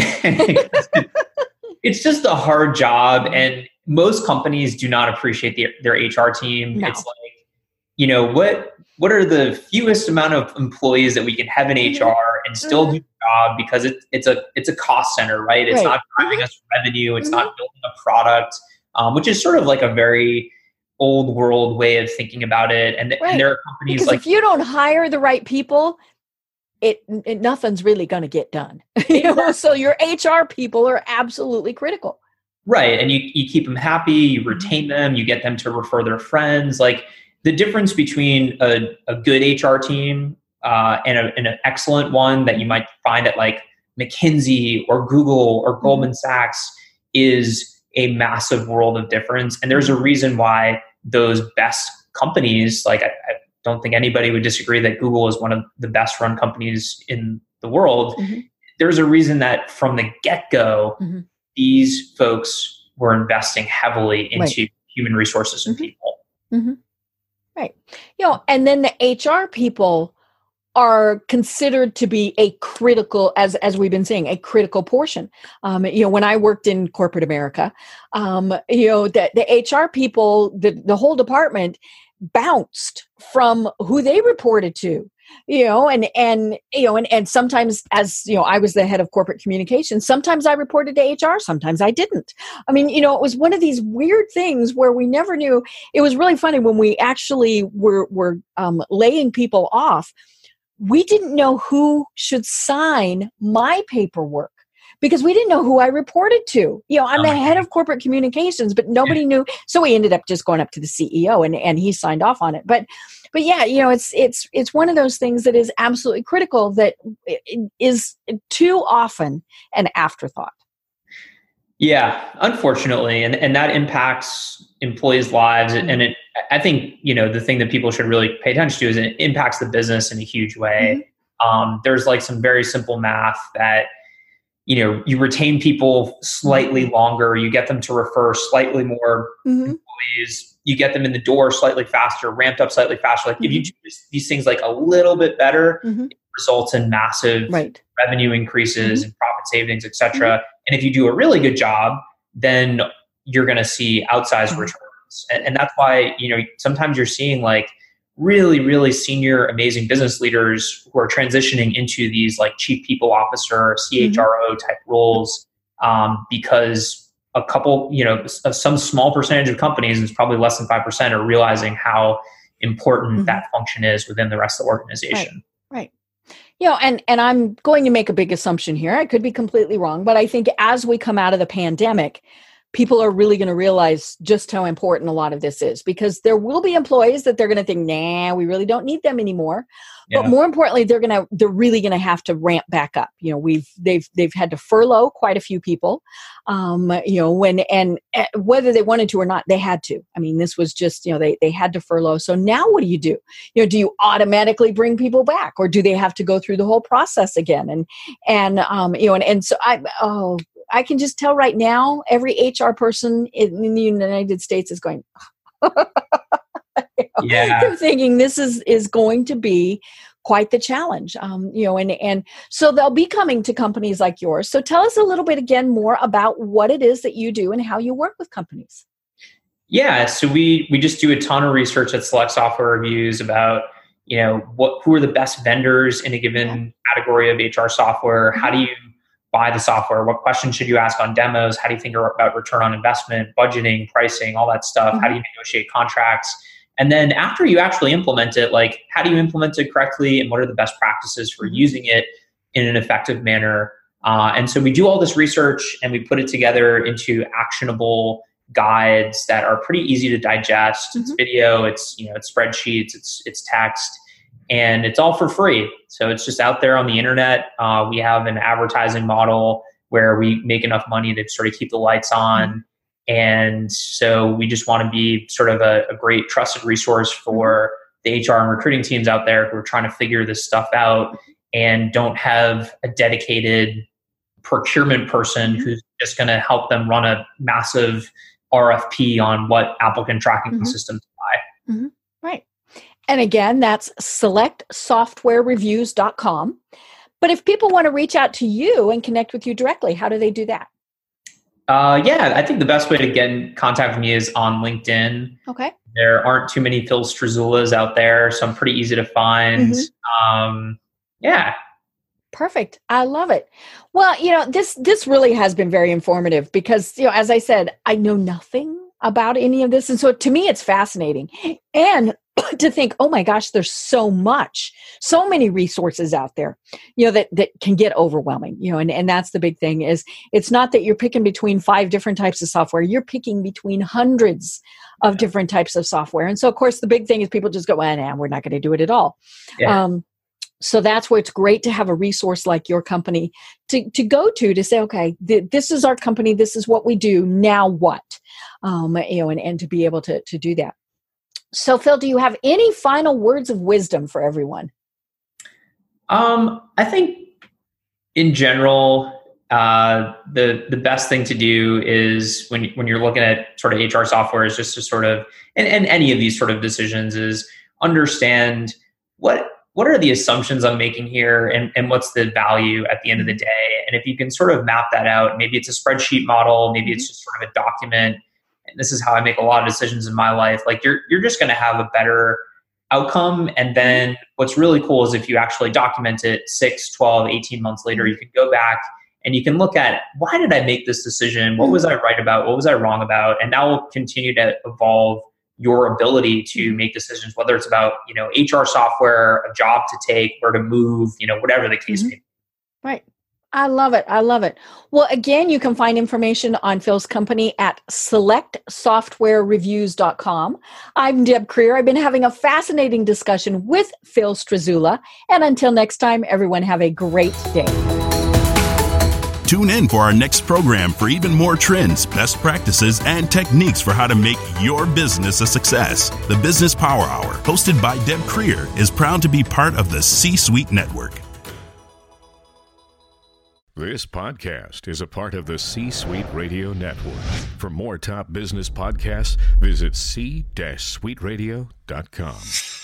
It's just a hard job. And most companies do not appreciate the, their H R team. No. It's like, you know, what what are the fewest amount of employees that we can have in H R and still do the job, because it, it's a it's a cost center, right? It's right. not driving mm-hmm. us revenue. It's mm-hmm. not building a product, um, which is sort of like a very old world way of thinking about it. And, right. and there are companies because like, if you don't hire the right people, it, it nothing's really going to get done. you know? So your H R people are absolutely critical. Right. And you, you keep them happy, you retain them, you get them to refer their friends. Like the difference between a, a good H R team uh, and, a, and an excellent one that you might find at like McKinsey or Google or Goldman mm-hmm. Sachs is a massive world of difference. And there's a reason why those best companies, like I, I don't think anybody would disagree that Google is one of the best run companies in the world. Mm-hmm. There's a reason that from the get-go, mm-hmm. these folks were investing heavily into right. human resources and mm-hmm. people. Mm-hmm. Right. You know, and then the H R people are considered to be a critical, as as we've been saying, a critical portion. Um, you know, when I worked in corporate America, um, you know, the, the H R people, the, the whole department bounced from who they reported to. You know, and, and, you know, and, and sometimes as, you know, I was the head of corporate communications, sometimes I reported to H R, sometimes I didn't. I mean, you know, it was one of these weird things where we never knew. It was really funny when we actually were, were um, laying people off. We didn't know who should sign my paperwork because we didn't know who I reported to. You know, I'm oh the head God. of corporate communications, but nobody yeah. knew. So we ended up just going up to the C E O and, and he signed off on it. But But yeah, you know, it's it's it's one of those things that is absolutely critical that is too often an afterthought. Yeah, unfortunately, and and that impacts employees' lives, mm-hmm. and it. I think you know the thing that people should really pay attention to is it impacts the business in a huge way. Mm-hmm. Um, there's like some very simple math that you know you retain people slightly mm-hmm. longer, you get them to refer slightly more mm-hmm. employees. You get them in the door slightly faster, ramped up slightly faster. Like mm-hmm. if you do these things like a little bit better, mm-hmm. it results in massive right. revenue increases mm-hmm. and profit savings, et cetera. Mm-hmm. And if you do a really good job, then you're going to see outsized mm-hmm. returns. And, and that's why, you know, sometimes you're seeing like really, really senior, amazing business leaders who are transitioning into these like chief people officer, C H R O mm-hmm. type roles um, because a couple, you know, some small percentage of companies, and it's probably less than five percent, are realizing how important mm-hmm. that function is within the rest of the organization. Right. Right. You know, and, and I'm going to make a big assumption here. I could be completely wrong, but I think as we come out of the pandemic, people are really going to realize just how important a lot of this is, because there will be employees that they're going to think, nah, we really don't need them anymore. Yeah. But more importantly, they're going to, they're really going to have to ramp back up. You know, we've, they've, they've had to furlough quite a few people, um, you know, when, and uh, whether they wanted to or not, they had to. I mean, this was just, you know, they, they had to furlough. So now what do you do? You know, do you automatically bring people back, or do they have to go through the whole process again? And, and, um, you know, and, and so I, oh, I can just tell right now, every H R person in, in the United States is going, you know, yeah. they're thinking this is, is going to be quite the challenge. Um, you know, and, and so they'll be coming to companies like yours. So tell us a little bit again more about what it is that you do and how you work with companies. Yeah. So we, we just do a ton of research at Select Software Reviews about, you know, what, who are the best vendors in a given yeah. category of H R software? Mm-hmm. How do you buy the software? What questions should you ask on demos? How do you think about return on investment, budgeting, pricing, all that stuff? Mm-hmm. How do you negotiate contracts? And then after you actually implement it, like how do you implement it correctly, and what are the best practices for using it in an effective manner? Uh, and so we do all this research and we put it together into actionable guides that are pretty easy to digest. Mm-hmm. It's video, it's, you know, it's spreadsheets, it's, it's text, and it's all for free. So it's just out there on the internet. Uh, we have an advertising model where we make enough money to sort of keep the lights on. Mm-hmm. And so we just want to be sort of a, a great trusted resource for the H R and recruiting teams out there who are trying to figure this stuff out and don't have a dedicated procurement person who's just going to help them run a massive R F P on what applicant tracking mm-hmm. systems to buy. Mm-hmm. Right. And again, that's select software reviews dot com. But if people want to reach out to you and connect with you directly, how do they do that? Uh, yeah, I think the best way to get in contact with me is on LinkedIn. Okay. There aren't too many Phil Strazulas out there, so I'm pretty easy to find. Mm-hmm. Um, yeah. Perfect. I love it. Well, you know, this this really has been very informative because, you know, as I said, I know nothing about any of this. And so to me, it's fascinating. And to think, oh my gosh, there's so much, so many resources out there, you know, that, that can get overwhelming, you know, and, and that's the big thing is it's not that you're picking between five different types of software. You're picking between hundreds of different types of software. And so, of course, the big thing is people just go, well, nah, we're not going to do it at all. Yeah. Um, So that's where it's great to have a resource like your company to, to go to, to say, okay, th- this is our company. This is what we do. Now what? Um, you know, and, and to be able to, to do that. So Phil, do you have any final words of wisdom for everyone? Um, I think in general, uh, the, the best thing to do is when, when you're looking at sort of H R software is just to sort of, and, and any of these sort of decisions is understand what, what are the assumptions I'm making here and, and what's the value at the end of the day? And if you can sort of map that out, maybe it's a spreadsheet model, maybe it's just sort of a document. And this is how I make a lot of decisions in my life. Like you're, you're just going to have a better outcome. And then what's really cool is if you actually document it six, twelve, eighteen months later, you can go back and you can look at why did I make this decision? What was I right about? What was I wrong about? And that will continue to evolve your ability to make decisions, whether it's about, you know, H R software, a job to take, where to move, you know, whatever the case mm-hmm. may be. Right. I love it. I love it. Well, again, you can find information on Phil's company at select software reviews dot com. I'm Deb Creer. I've been having a fascinating discussion with Phil Strazula. And until next time, everyone have a great day. Tune in for our next program for even more trends, best practices, and techniques for how to make your business a success. The Business Power Hour, hosted by Deb Creer, is proud to be part of the C-Suite Network. This podcast is a part of the C-Suite Radio Network. For more top business podcasts, visit c suite radio dot com.